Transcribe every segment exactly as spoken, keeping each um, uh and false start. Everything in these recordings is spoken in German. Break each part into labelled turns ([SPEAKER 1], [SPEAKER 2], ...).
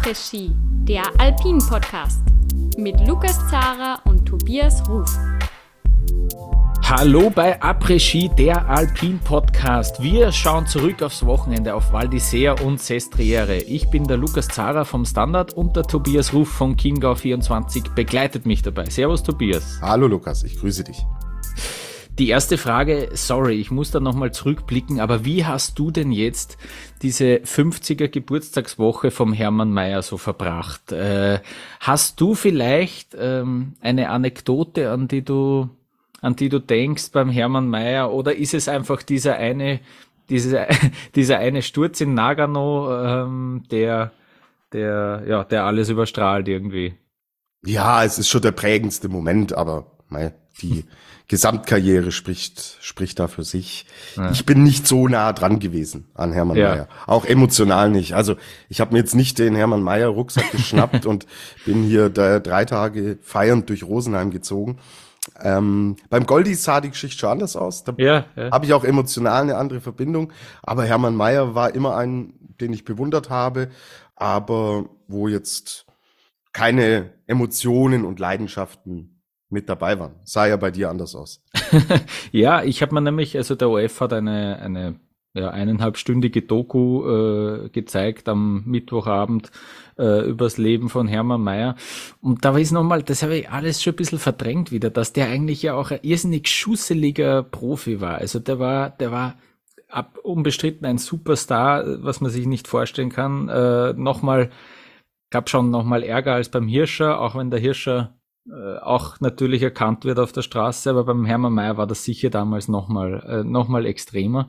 [SPEAKER 1] Après-Ski, der Alpin-Podcast mit Lukas Zara und Tobias Ruf.
[SPEAKER 2] Hallo bei Après-Ski, der Alpin-Podcast. Wir schauen zurück aufs Wochenende auf Val d'Isère und Sestriere. Ich bin der Lukas Zara vom Standard und der Tobias Ruf von Chiemgau vierundzwanzig begleitet mich dabei. Servus Tobias.
[SPEAKER 3] Hallo Lukas, ich grüße dich.
[SPEAKER 2] Die erste Frage, sorry, ich muss da nochmal zurückblicken, aber wie hast du denn jetzt diese fünfziger Geburtstagswoche vom Hermann Maier so verbracht? Äh, hast du vielleicht ähm, eine Anekdote, an die du an die du denkst beim Hermann Maier, oder ist es einfach dieser eine, dieser, dieser eine Sturz in Nagano, ähm, der, der, ja, der alles überstrahlt irgendwie?
[SPEAKER 3] Ja, es ist schon der prägendste Moment, aber mei, die Gesamtkarriere spricht, spricht da für sich. Ja. Ich bin nicht so nah dran gewesen an Hermann ja. Maier, auch emotional nicht. Also ich habe mir jetzt nicht den Hermann Maier Rucksack geschnappt und bin hier da drei Tage feiernd durch Rosenheim gezogen. Ähm, beim Goldi sah die Geschichte schon anders aus. Da ja, ja. habe ich auch emotional eine andere Verbindung. Aber Hermann Maier war immer ein, den ich bewundert habe, aber wo jetzt keine Emotionen und Leidenschaften mit dabei waren. Sah ja bei dir anders aus.
[SPEAKER 2] Ja, ich habe mir nämlich, also der O F hat eine eine ja, eineinhalbstündige Doku äh, gezeigt am Mittwochabend äh, übers Leben von Hermann Maier. Und da ist nochmal, das habe ich alles schon ein bisschen verdrängt wieder, dass der eigentlich ja auch ein irrsinnig schusseliger Profi war. Also der war, der war ab, unbestritten ein Superstar, was man sich nicht vorstellen kann. Äh, nochmal, gab schon nochmal Ärger als beim Hirscher, auch wenn der Hirscher äh, auch natürlich erkannt wird auf der Straße, aber beim Hermann Maier war das sicher damals nochmal äh, noch mal extremer.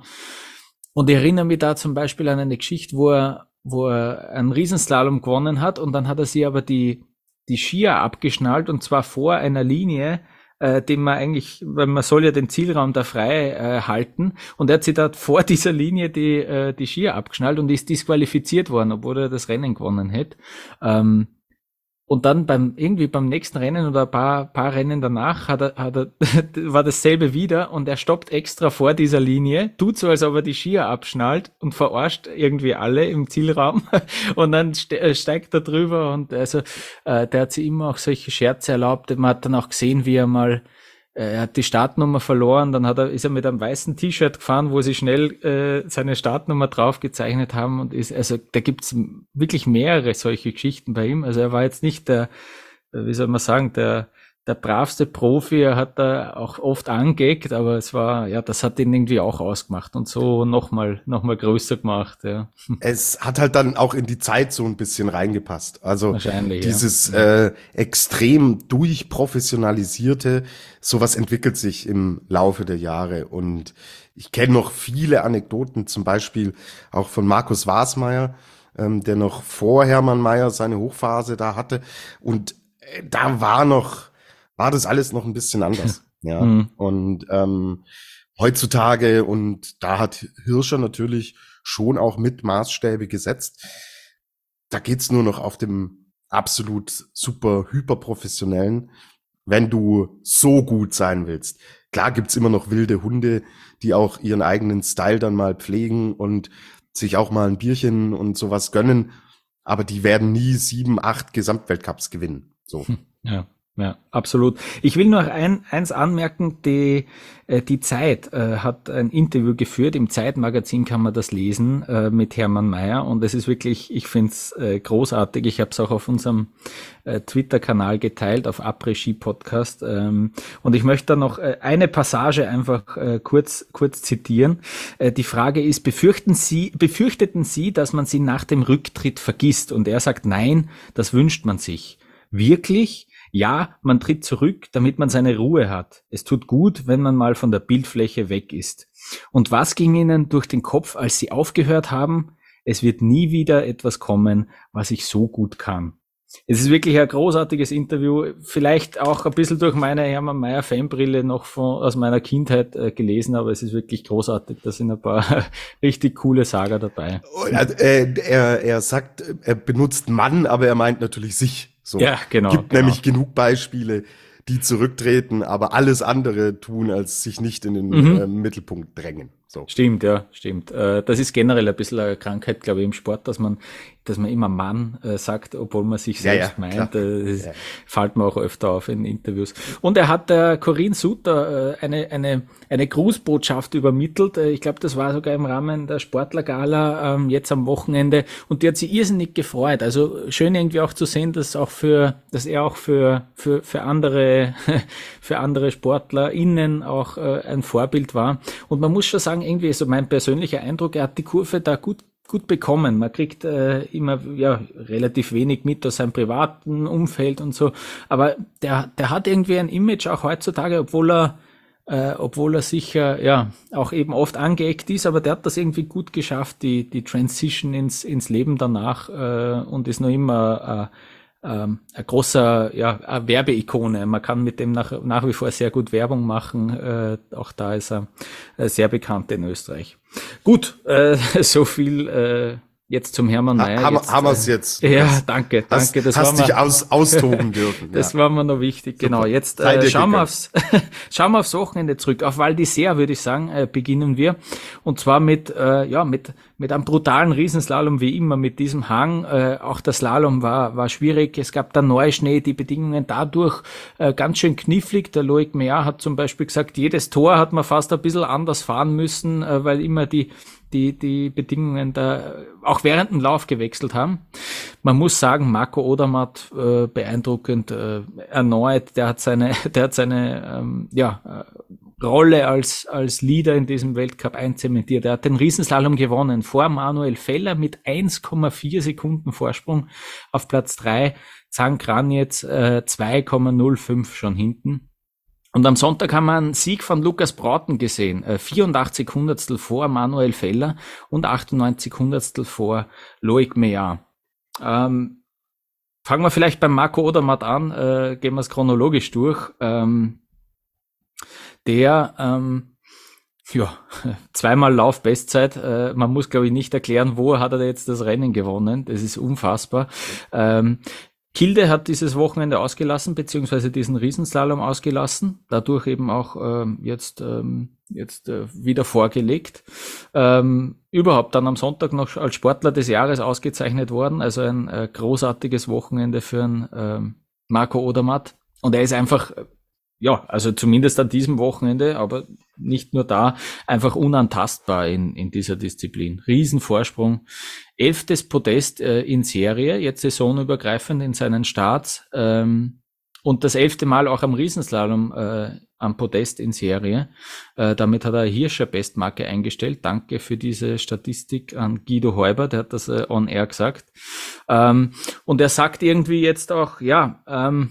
[SPEAKER 2] Und ich erinnere mich da zum Beispiel an eine Geschichte, wo er, wo er einen Riesenslalom gewonnen hat und dann hat er sich aber die, die Skier abgeschnallt und zwar vor einer Linie, äh, den man eigentlich, weil man soll ja den Zielraum da frei äh, halten, und er hat sich da vor dieser Linie die, äh, die Skier abgeschnallt und ist disqualifiziert worden, obwohl er das Rennen gewonnen hätte. Ähm, Und dann beim, irgendwie beim nächsten Rennen oder ein paar, paar Rennen danach hat er, hat er, war dasselbe wieder und er stoppt extra vor dieser Linie, tut so, als ob er die Skier abschnallt und verarscht irgendwie alle im Zielraum und dann ste- steigt er drüber und also, äh, der hat sich immer auch solche Scherze erlaubt. Man hat dann auch gesehen, wie er mal, er hat die Startnummer verloren, dann hat er, ist er mit einem weißen T-Shirt gefahren, wo sie schnell äh, seine Startnummer drauf gezeichnet haben und ist, also da gibt's wirklich mehrere solche Geschichten bei ihm. Also er war jetzt nicht der, wie soll man sagen, der der bravste Profi, er hat da auch oft angeeckt, aber es war, ja, das hat ihn irgendwie auch ausgemacht und so nochmal noch mal größer gemacht, ja.
[SPEAKER 3] Es hat halt dann auch in die Zeit so ein bisschen reingepasst. Also
[SPEAKER 2] Wahrscheinlich,
[SPEAKER 3] dieses
[SPEAKER 2] ja.
[SPEAKER 3] äh, extrem durchprofessionalisierte, sowas entwickelt sich im Laufe der Jahre. Und ich kenne noch viele Anekdoten, zum Beispiel auch von Markus Wasmeier, ähm, der noch vor Hermann Maier seine Hochphase da hatte. Und äh, da war noch war das alles noch ein bisschen anders. Ja. Mhm. Und ähm, heutzutage, und da hat Hirscher natürlich schon auch mit Maßstäbe gesetzt, da geht's nur noch auf dem absolut super hyperprofessionellen, wenn du so gut sein willst. Klar gibt's immer noch wilde Hunde, die auch ihren eigenen Style dann mal pflegen und sich auch mal ein Bierchen und sowas gönnen, aber die werden nie sieben, acht Gesamtweltcups gewinnen. So.
[SPEAKER 2] Ja. Ja, absolut. Ich will noch ein, eins anmerken, die, äh, die Zeit äh, hat ein Interview geführt, im Zeitmagazin kann man das lesen, äh, mit Hermann Maier, und es ist wirklich, ich finde es äh, großartig, ich habe es auch auf unserem äh, Twitter-Kanal geteilt, auf Après-Ski Podcast, ähm, und ich möchte da noch äh, eine Passage einfach äh, kurz kurz zitieren. Äh, die Frage ist, befürchten Sie, befürchteten Sie, dass man Sie nach dem Rücktritt vergisst? Und er sagt, nein, das wünscht man sich. Wirklich? Ja, man tritt zurück, damit man seine Ruhe hat. Es tut gut, wenn man mal von der Bildfläche weg ist. Und was ging Ihnen durch den Kopf, als Sie aufgehört haben? Es wird nie wieder etwas kommen, was ich so gut kann. Es ist wirklich ein großartiges Interview, vielleicht auch ein bisschen durch meine Hermann Maier Fanbrille noch von, aus meiner Kindheit äh, gelesen, aber es ist wirklich großartig, da sind ein paar richtig coole Sager dabei.
[SPEAKER 3] Er, er, er sagt, er benutzt Mann, aber er meint natürlich sich. So.
[SPEAKER 2] Ja, genau.
[SPEAKER 3] Gibt
[SPEAKER 2] genau.
[SPEAKER 3] nämlich genug Beispiele, die zurücktreten, aber alles andere tun, als sich nicht in den
[SPEAKER 2] mhm.
[SPEAKER 3] äh, Mittelpunkt drängen. So.
[SPEAKER 2] Stimmt, ja, stimmt. Äh, das ist generell ein bisschen eine Krankheit, glaube ich, im Sport, dass man, dass man immer Mann äh, sagt, obwohl man sich selbst ja, ja, meint. Äh, das ja. fällt mir auch öfter auf in Interviews. Und er hat der äh, Corinne Suter äh, eine, eine, eine Grußbotschaft übermittelt. Äh, ich glaube, das war sogar im Rahmen der Sportlergala ähm, jetzt am Wochenende. Und die hat sich irrsinnig gefreut. Also schön irgendwie auch zu sehen, dass auch für, dass er auch für, für, für andere, für andere SportlerInnen auch äh, ein Vorbild war. Und man muss schon sagen, irgendwie so mein persönlicher Eindruck, er hat die Kurve da gut gut bekommen. Man kriegt äh, immer ja relativ wenig mit aus seinem privaten Umfeld und so, aber der der hat irgendwie ein Image auch heutzutage, obwohl er äh, obwohl er sicher ja auch eben oft angeeckt ist, aber der hat das irgendwie gut geschafft, die die Transition ins ins Leben danach äh, und ist noch immer äh, Ähm, ein großer ja, eine Werbeikone. Man kann mit dem nach, nach wie vor sehr gut Werbung machen. Äh, auch da ist er äh, sehr bekannt in Österreich. Gut, äh, so viel äh, jetzt zum Hermann Mayer.
[SPEAKER 3] Ha,
[SPEAKER 2] jetzt,
[SPEAKER 3] haben wir es jetzt?
[SPEAKER 2] Ja, danke,
[SPEAKER 3] hast,
[SPEAKER 2] danke. Das
[SPEAKER 3] hast
[SPEAKER 2] war
[SPEAKER 3] dich
[SPEAKER 2] mir,
[SPEAKER 3] aus, austoben dürfen.
[SPEAKER 2] Das
[SPEAKER 3] ja.
[SPEAKER 2] war mir noch wichtig. Super. Genau, jetzt äh, schauen, wir aufs, schauen wir aufs Wochenende zurück. Auf Val d'Isère, würde ich sagen, äh, beginnen wir. Und zwar mit äh, ja mit mit einem brutalen Riesenslalom wie immer, mit diesem Hang. Äh, auch der Slalom war war schwierig. Es gab da Neuschnee, die Bedingungen dadurch äh, ganz schön knifflig. Der Loic Meillard hat zum Beispiel gesagt, jedes Tor hat man fast ein bisschen anders fahren müssen, äh, weil immer die die die Bedingungen da auch während dem Lauf gewechselt haben. Man muss sagen, Marco Odermatt äh, beeindruckend äh, erneut. Der hat seine der hat seine ähm, ja äh, Rolle als als Leader in diesem Weltcup einzementiert. Er hat den Riesenslalom gewonnen vor Manuel Feller mit eins Komma vier Sekunden Vorsprung auf Platz drei. Zhang Gran jetzt äh, zwei Komma null fünf schon hinten. Und am Sonntag haben wir einen Sieg von Lukas Brauten gesehen, äh, vierundachtzig Hundertstel vor Manuel Feller und achtundneunzig Hundertstel vor Loic Meillard. Ähm, fangen wir vielleicht beim Marco Odermatt an, äh, gehen wir es chronologisch durch. Ähm, der, ähm, ja, zweimal Laufbestzeit. Äh, man muss, glaube ich, nicht erklären, wo hat er jetzt das Rennen gewonnen. Das ist unfassbar. Ähm, Kilde hat dieses Wochenende ausgelassen, beziehungsweise diesen Riesenslalom ausgelassen, dadurch eben auch ähm, jetzt ähm, jetzt äh, wieder vorgelegt. Ähm, überhaupt dann am Sonntag noch als Sportler des Jahres ausgezeichnet worden, also ein äh, großartiges Wochenende für einen ähm, Marco Odermatt. Und er ist einfach, ja, also zumindest an diesem Wochenende, aber nicht nur da, einfach unantastbar in in dieser Disziplin. Riesenvorsprung. Elftes Podest äh, in Serie, jetzt saisonübergreifend in seinen Starts. Ähm, und das elfte Mal auch am Riesenslalom äh, am Podest in Serie. Äh, damit hat er Hirscher Bestmarke eingestellt. Danke für diese Statistik an Guido Heuber, der hat das äh, on air gesagt. Ähm, und er sagt irgendwie jetzt auch, ja, ähm,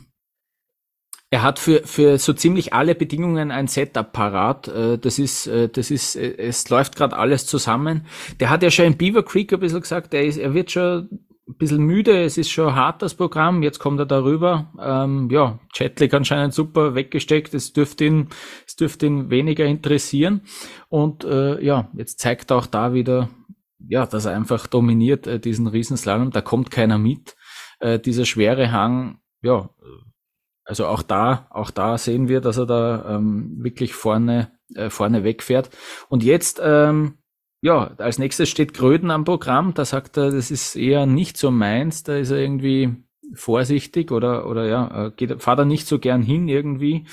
[SPEAKER 2] er hat für für so ziemlich alle Bedingungen ein Setup parat. Das ist das ist es läuft gerade alles zusammen. Der hat ja schon in Beaver Creek ein bisschen gesagt, er ist er wird schon ein bisschen müde. Es ist schon hart das Programm. Jetzt kommt er darüber. Ähm, ja, Jetlag anscheinend super weggesteckt. Es dürfte ihn es dürfte ihn weniger interessieren. Und äh, ja, jetzt zeigt er auch da wieder, ja, dass er einfach dominiert äh, diesen Riesenslalom. Da kommt keiner mit. Äh, dieser schwere Hang, ja. Also auch da, auch da sehen wir, dass er da ähm, wirklich vorne, äh, vorne wegfährt. Und jetzt, ähm, ja, als nächstes steht Gröden am Programm. Da sagt er, das ist eher nicht so meins. Da ist er irgendwie vorsichtig oder oder ja, geht, fahrt er nicht so gern hin irgendwie.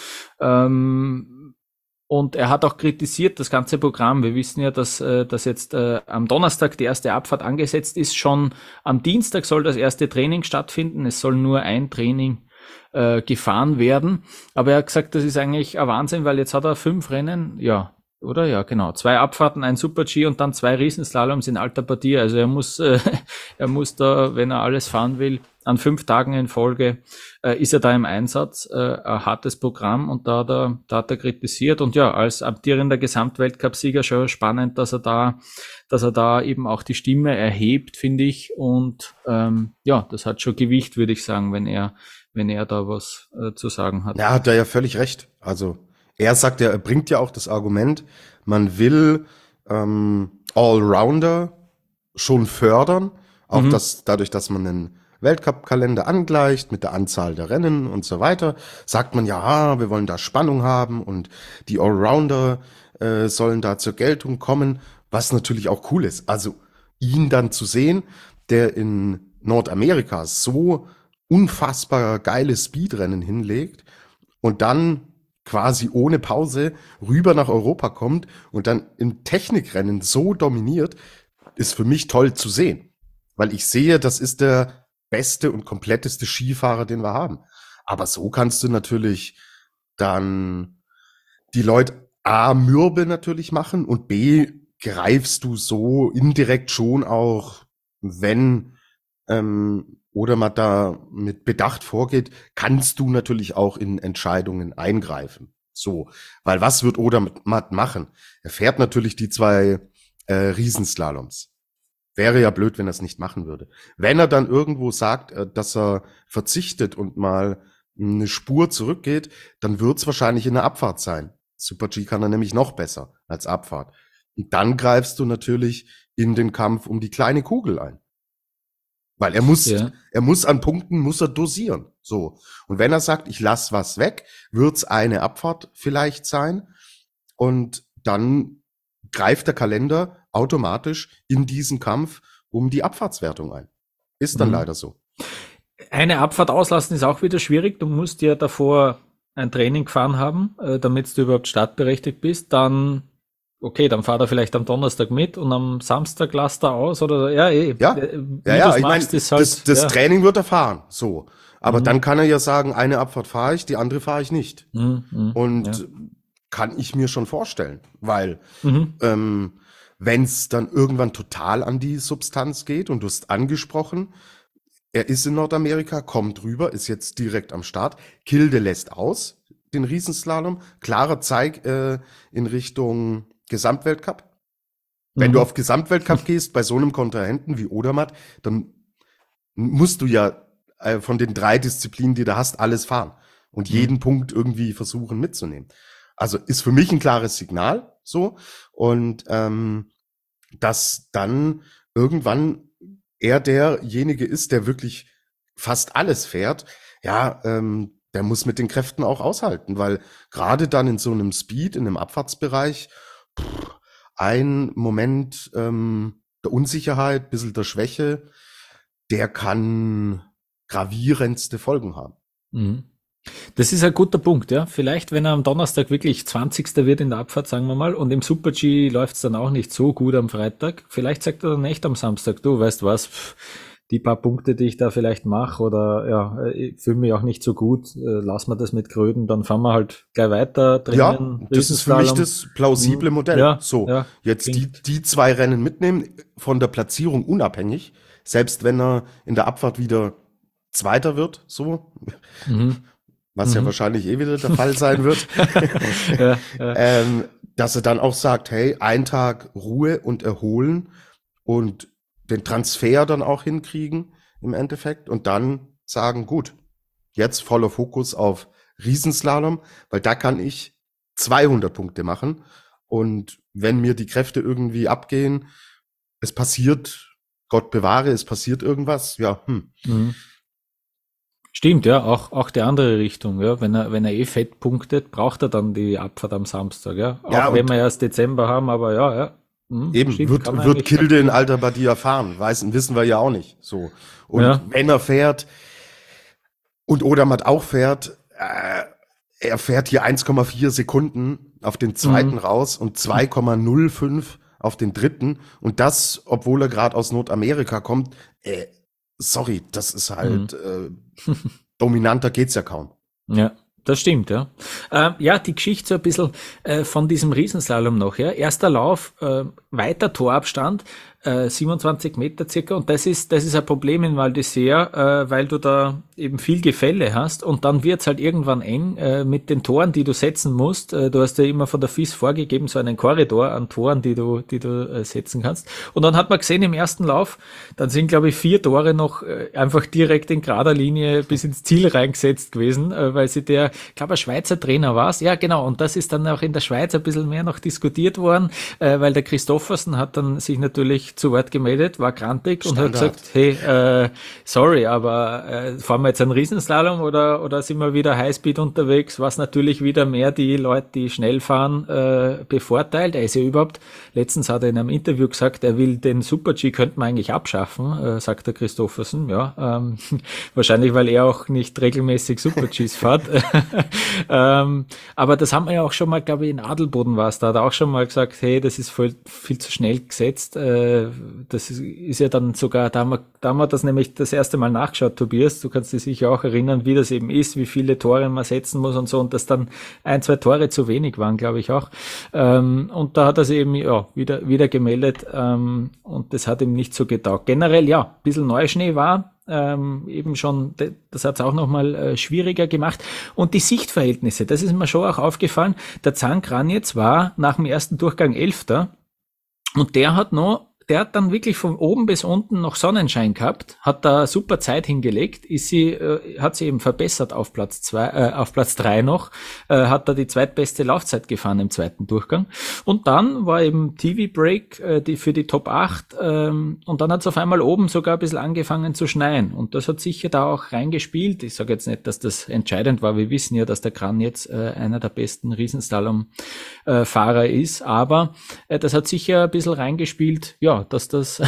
[SPEAKER 2] Ähm, und er hat auch kritisiert das ganze Programm. Wir wissen ja, dass, äh, dass jetzt äh, am Donnerstag die erste Abfahrt angesetzt ist. Schon am Dienstag soll das erste Training stattfinden. Es soll nur ein Training Äh, gefahren werden, aber er hat gesagt, das ist eigentlich ein Wahnsinn, weil jetzt hat er fünf Rennen, ja, oder? Ja, genau, zwei Abfahrten, ein Super-G und dann zwei Riesenslaloms in alter Partie, also er muss äh, er muss da, wenn er alles fahren will, an fünf Tagen in Folge äh, ist er da im Einsatz, äh, ein hartes Programm und da hat er, da hat er kritisiert und ja, als amtierender Gesamtweltcup-Sieger schon spannend, dass er da dass er da eben auch die Stimme erhebt, finde ich, und ähm, ja, das hat schon Gewicht, würde ich sagen, wenn er wenn er da was äh, zu sagen hat.
[SPEAKER 3] Ja, hat er ja völlig recht. Also er sagt ja, er bringt ja auch das Argument, man will ähm, Allrounder schon fördern, auch mhm. das, dadurch, dass man den Weltcup-Kalender angleicht mit der Anzahl der Rennen und so weiter, sagt man ja, wir wollen da Spannung haben und die Allrounder äh, sollen da zur Geltung kommen, was natürlich auch cool ist. Also ihn dann zu sehen, der in Nordamerika so unfassbar geile Speedrennen hinlegt und dann quasi ohne Pause rüber nach Europa kommt und dann im Technikrennen so dominiert, ist für mich toll zu sehen. Weil ich sehe, das ist der beste und kompletteste Skifahrer, den wir haben. Aber so kannst du natürlich dann die Leute A, mürbe natürlich machen und B, greifst du so indirekt schon auch, wenn ähm, oder man da mit Bedacht vorgeht, kannst du natürlich auch in Entscheidungen eingreifen. So, weil was wird Odermatt machen? Er fährt natürlich die zwei äh, Riesenslaloms. Wäre ja blöd, wenn er es nicht machen würde. Wenn er dann irgendwo sagt, äh, dass er verzichtet und mal eine Spur zurückgeht, dann wird es wahrscheinlich in der Abfahrt sein. Super-G kann er nämlich noch besser als Abfahrt. Und dann greifst du natürlich in den Kampf um die kleine Kugel ein. Weil er muss, ja. er muss an Punkten, muss er dosieren. So. Und wenn er sagt, ich lass was weg, wird's eine Abfahrt vielleicht sein. Und dann greift der Kalender automatisch in diesen Kampf um die Abfahrtswertung ein. Ist dann mhm. leider so.
[SPEAKER 2] Eine Abfahrt auslassen ist auch wieder schwierig. Du musst ja davor ein Training gefahren haben, damit du überhaupt startberechtigt bist. Dann okay, dann fahrt er vielleicht am Donnerstag mit und am Samstag lasst er aus oder ja, eh.
[SPEAKER 3] Ja, ja, ja ich meine, halt, das, das ja. Training wird er fahren, so. Aber mhm. dann kann er ja sagen, eine Abfahrt fahre ich, die andere fahre ich nicht. Mhm, mh, und ja. kann ich mir schon vorstellen, weil mhm. ähm, wenn es dann irgendwann total an die Substanz geht und du hast angesprochen, er ist in Nordamerika, kommt rüber, ist jetzt direkt am Start, Kilde lässt aus, den Riesenslalom, klarer Zeig äh, in Richtung Gesamtweltcup. Wenn mhm. du auf Gesamtweltcup gehst, bei so einem Kontrahenten wie Odermatt, dann musst du ja äh, von den drei Disziplinen, die du hast, alles fahren und mhm. jeden Punkt irgendwie versuchen mitzunehmen. Also ist für mich ein klares Signal so und ähm, dass dann irgendwann er derjenige ist, der wirklich fast alles fährt, ja, ähm, der muss mit den Kräften auch aushalten, weil gerade dann in so einem Speed, in einem Abfahrtsbereich, pff, ein Moment ähm, der Unsicherheit, bisschen der Schwäche, der kann gravierendste Folgen haben.
[SPEAKER 2] Mhm. Das ist ein guter Punkt, ja. Vielleicht, wenn er am Donnerstag wirklich zwanzigster wird in der Abfahrt, sagen wir mal, und im Super-G läuft es dann auch nicht so gut am Freitag, vielleicht sagt er dann echt am Samstag, du weißt was, pff, die paar Punkte, die ich da vielleicht mache oder ja, ich fühle mich auch nicht so gut, äh, lass mal das mit Gröden, dann fahren wir halt gleich weiter.
[SPEAKER 3] Trainieren, ja, das ist für mich das plausible Modell. Ja, so, ja, jetzt die, die zwei Rennen mitnehmen, von der Platzierung unabhängig, selbst wenn er in der Abfahrt wieder Zweiter wird, so, mhm. was mhm. ja wahrscheinlich eh wieder der Fall sein wird, ja, ja. Ähm, dass er dann auch sagt, hey, ein Tag Ruhe und erholen und den Transfer dann auch hinkriegen im Endeffekt und dann sagen, gut, jetzt voller Fokus auf Riesenslalom, weil da kann ich zweihundert Punkte machen und wenn mir die Kräfte irgendwie abgehen, es passiert, Gott bewahre, es passiert irgendwas, ja, hm.
[SPEAKER 2] Mhm. Stimmt, ja, auch, auch die andere Richtung, ja, wenn er, wenn er eh fett punktet, braucht er dann die Abfahrt am Samstag, ja, auch ja, wenn wir erst Dezember haben, aber ja, ja.
[SPEAKER 3] Hm, eben, stimmt, wird, wird Kilde in Alta Badia fahren, weiß, wissen wir ja auch nicht, so. Und ja. wenn er fährt und Odermatt auch fährt, äh, er fährt hier eins Komma vier Sekunden auf den zweiten mhm. raus und zwei Komma null fünf auf den dritten und das, obwohl er gerade aus Nordamerika kommt, äh, sorry, das ist halt, mhm. äh, dominanter geht's ja kaum.
[SPEAKER 2] Ja. Das stimmt, ja. Ähm, ja, die Geschichte so ein bisschen äh, von diesem Riesenslalom noch, ja. Erster Lauf, äh, weiter Torabstand, äh, siebenundzwanzig Meter circa, und das ist, das ist ein Problem in Val d'Isère, äh, weil du da eben viel Gefälle hast und dann wird's halt irgendwann eng äh, mit den Toren, die du setzen musst. Äh, du hast ja immer von der F I S vorgegeben, so einen Korridor an Toren, die du, die du äh, setzen kannst. Und dann hat man gesehen im ersten Lauf, dann sind, glaube ich, vier Tore noch äh, einfach direkt in gerader Linie bis ins Ziel reingesetzt gewesen, äh, weil sie der der, ich glaube, ein Schweizer Trainer war es. Ja, genau. Und das ist dann auch in der Schweiz ein bisschen mehr noch diskutiert worden, äh, weil der Christoffersen hat dann sich natürlich zu Wort gemeldet, war grantig und hat gesagt, hey, äh, sorry, aber äh, fahren wir jetzt einen Riesenslalom oder, oder sind wir wieder Highspeed unterwegs, was natürlich wieder mehr die Leute, die schnell fahren, äh, bevorteilt. Er ist ja überhaupt, letztens hat er in einem Interview gesagt, er will den Super-G, könnte man eigentlich abschaffen, äh, sagt der Christoffersen. Ja, ähm, wahrscheinlich, weil er auch nicht regelmäßig Super-Gs fährt. ähm, aber das haben wir ja auch schon mal, glaube ich, in Adelboden war es, da hat er auch schon mal gesagt, hey, das ist voll, viel zu schnell gesetzt. Äh, das ist, ist ja dann sogar, da haben, wir, da haben wir das nämlich das erste Mal nachgeschaut, Tobias, du kannst dich sicher auch erinnern, wie das eben ist, wie viele Tore man setzen muss und so, und dass dann ein, zwei Tore zu wenig waren, glaube ich auch. Ähm, und da hat er sich eben ja, wieder, wieder gemeldet ähm, und das hat ihm nicht so getaugt. Generell, ja, ein bisschen Neuschnee war, ähm, eben schon, das hat es auch nochmal äh, schwieriger gemacht. Und die Sichtverhältnisse, das ist mir schon auch aufgefallen, der Zankranitz war nach dem ersten Durchgang Elfter und der hat noch Der hat dann wirklich von oben bis unten noch Sonnenschein gehabt, hat da super Zeit hingelegt, ist sie, äh, hat sie eben verbessert auf Platz zwei, äh, auf Platz drei noch, äh, hat da die zweitbeste Laufzeit gefahren im zweiten Durchgang. Und dann war eben T V-Break äh, die, für die Top acht ähm, und dann hat es auf einmal oben sogar ein bisschen angefangen zu schneien. Und das hat sicher da auch reingespielt. Ich sage jetzt nicht, dass das entscheidend war. Wir wissen ja, dass der Kran jetzt äh, einer der besten Riesenslalom-Fahrer äh, ist, aber äh, das hat sicher ein bisschen reingespielt, ja, dass das,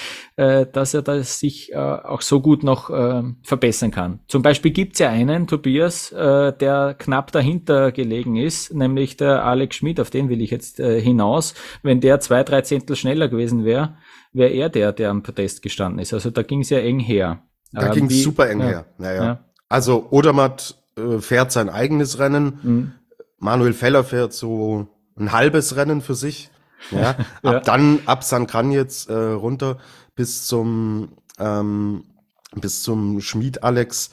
[SPEAKER 2] äh, dass er das sich äh, auch so gut noch äh, verbessern kann. Zum Beispiel gibt's ja einen, Tobias, äh, der knapp dahinter gelegen ist, nämlich der Alex Schmid, auf den will ich jetzt äh, hinaus. Wenn der zwei, drei Zehntel schneller gewesen wäre, wäre er der, der am Podest gestanden ist. Also da ging's ja eng her.
[SPEAKER 3] Da
[SPEAKER 2] ähm,
[SPEAKER 3] ging's
[SPEAKER 2] wie,
[SPEAKER 3] super eng
[SPEAKER 2] ja,
[SPEAKER 3] her. Naja.
[SPEAKER 2] Ja.
[SPEAKER 3] Also Odermatt äh, fährt sein eigenes Rennen.
[SPEAKER 2] Mhm.
[SPEAKER 3] Manuel Feller fährt so ein halbes Rennen für sich. Ja,
[SPEAKER 2] Ja.
[SPEAKER 3] ab dann, ab San Kranjec äh, runter bis zum, ähm, bis zum Schmid Alex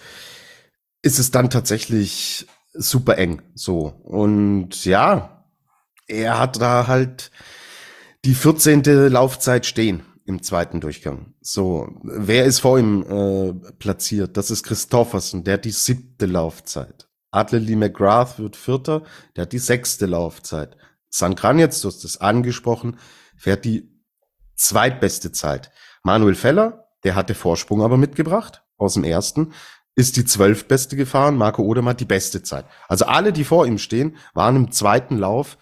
[SPEAKER 3] ist es dann tatsächlich super eng, so. Und ja, er hat da halt die vierzehnte Laufzeit stehen im zweiten Durchgang. So, wer ist vor ihm äh, platziert? Das ist Christoffersen, der hat die siebte Laufzeit. Adley McGrath wird Vierter, der hat die sechste Laufzeit. San Kranjec, du hast es angesprochen, fährt die zweitbeste Zeit. Manuel Feller, der hatte Vorsprung aber mitgebracht aus dem ersten, ist die zwölftbeste gefahren. Marco Odermatt die beste Zeit. Also alle, die vor ihm stehen, waren im zweiten Lauf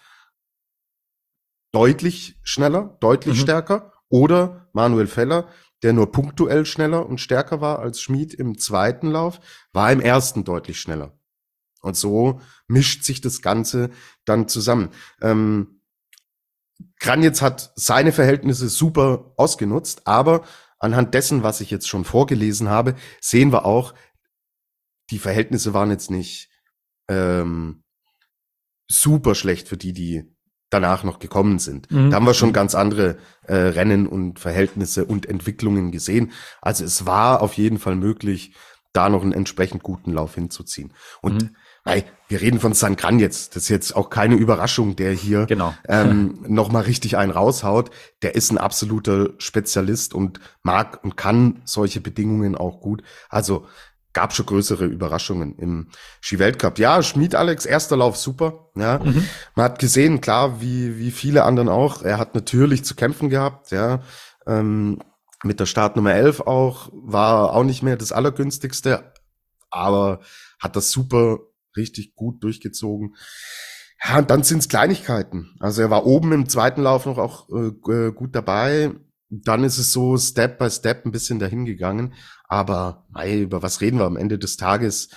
[SPEAKER 3] deutlich schneller, deutlich
[SPEAKER 2] Mhm.
[SPEAKER 3] stärker. Oder Manuel Feller, der nur punktuell schneller und stärker war als Schmid im zweiten Lauf, war im ersten deutlich schneller. Und so mischt sich das Ganze dann zusammen. Ähm, Kranjec hat seine Verhältnisse super ausgenutzt, aber anhand dessen, was ich jetzt schon vorgelesen habe, sehen wir auch, die Verhältnisse waren jetzt nicht ähm, super schlecht für die, die danach noch gekommen sind.
[SPEAKER 2] Mhm.
[SPEAKER 3] Da haben wir schon ganz andere äh, Rennen und Verhältnisse und Entwicklungen gesehen. Also es war auf jeden Fall möglich, da noch einen entsprechend guten Lauf hinzuziehen. Und
[SPEAKER 2] Mhm.
[SPEAKER 3] Hey, wir reden von San Kranjec. Das ist jetzt auch keine Überraschung, der hier
[SPEAKER 2] Genau.
[SPEAKER 3] ähm, noch mal richtig einen raushaut. Der ist ein absoluter Spezialist und mag und kann solche Bedingungen auch gut. Also gab schon größere Überraschungen im Ski-Weltcup. Ja, Schmid Alex, erster Lauf super. Ja,
[SPEAKER 2] Mhm.
[SPEAKER 3] man hat gesehen, klar, wie wie viele anderen auch. Er hat natürlich zu kämpfen gehabt. Ja, ähm, mit der Startnummer elf auch, war auch nicht mehr das Allergünstigste, aber hat das super richtig gut durchgezogen. Ja, und dann sind's Kleinigkeiten. Also er war oben im zweiten Lauf noch auch äh, gut dabei. Dann ist es so Step by Step ein bisschen dahin gegangen. Aber mei, über was reden wir am Ende des Tages?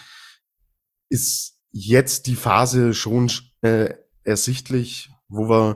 [SPEAKER 3] Ist jetzt die Phase schon äh, ersichtlich, wo wir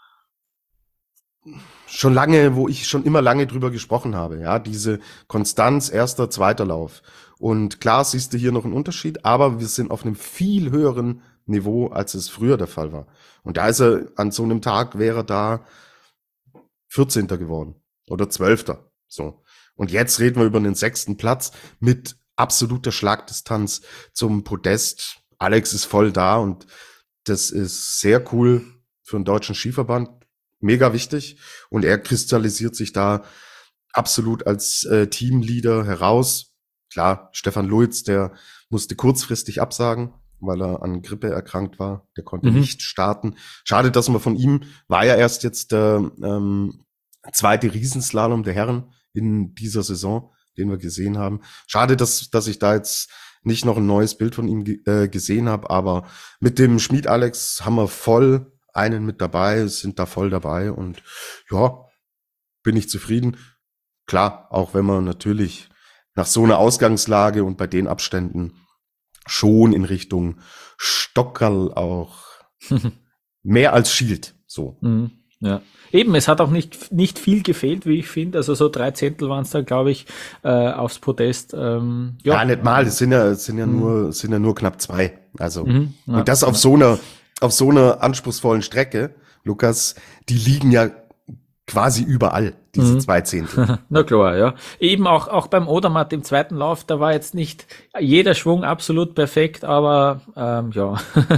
[SPEAKER 3] schon lange, wo ich schon immer lange drüber gesprochen habe, ja, diese Konstanz, erster, zweiter Lauf. Und klar siehst du hier noch einen Unterschied, aber wir sind auf einem viel höheren Niveau, als es früher der Fall war. Und da ist er, an so einem Tag wäre er da vierzehnter geworden oder zwölfter So. Und jetzt reden wir über den sechsten Platz mit absoluter Schlagdistanz zum Podest. Alex ist voll da und das ist sehr cool für den deutschen Skiverband. Mega wichtig. Und er kristallisiert sich da absolut als äh, Teamleader heraus. Klar, Stefan Luiz, der musste kurzfristig absagen. weil er an Grippe erkrankt war. Der konnte
[SPEAKER 2] Mhm.
[SPEAKER 3] nicht starten. Schade, dass man von ihm, war ja erst jetzt der ähm, zweite Riesenslalom der Herren in dieser Saison, den wir gesehen haben. Schade, dass dass ich da jetzt nicht noch ein neues Bild von ihm ge- äh, gesehen habe, aber mit dem Schmied Alex haben wir voll einen mit dabei, sind da voll dabei und ja, bin ich zufrieden. Klar, auch wenn man natürlich nach so einer Ausgangslage und bei den Abständen schon in Richtung Stockerl auch mehr als schielt. So.
[SPEAKER 2] Mhm. Ja. Eben, es hat auch nicht, nicht viel gefehlt, wie ich finde. Also so drei Zehntel waren es da, glaube ich, äh, aufs Podest. Ähm,
[SPEAKER 3] Ja,
[SPEAKER 2] ja.
[SPEAKER 3] nicht mal, es sind ja, es sind ja
[SPEAKER 2] Mhm.
[SPEAKER 3] nur, es sind ja nur knapp zwei. Also,
[SPEAKER 2] Mhm. Ja.
[SPEAKER 3] und das auf so einer, auf so einer anspruchsvollen Strecke, Lukas, die liegen ja quasi überall, diese
[SPEAKER 2] Mhm.
[SPEAKER 3] zwei Zehntel.
[SPEAKER 2] Na klar, ja. Eben auch, auch beim Odermatt im zweiten Lauf, da war jetzt nicht jeder Schwung absolut perfekt, aber ähm, ja,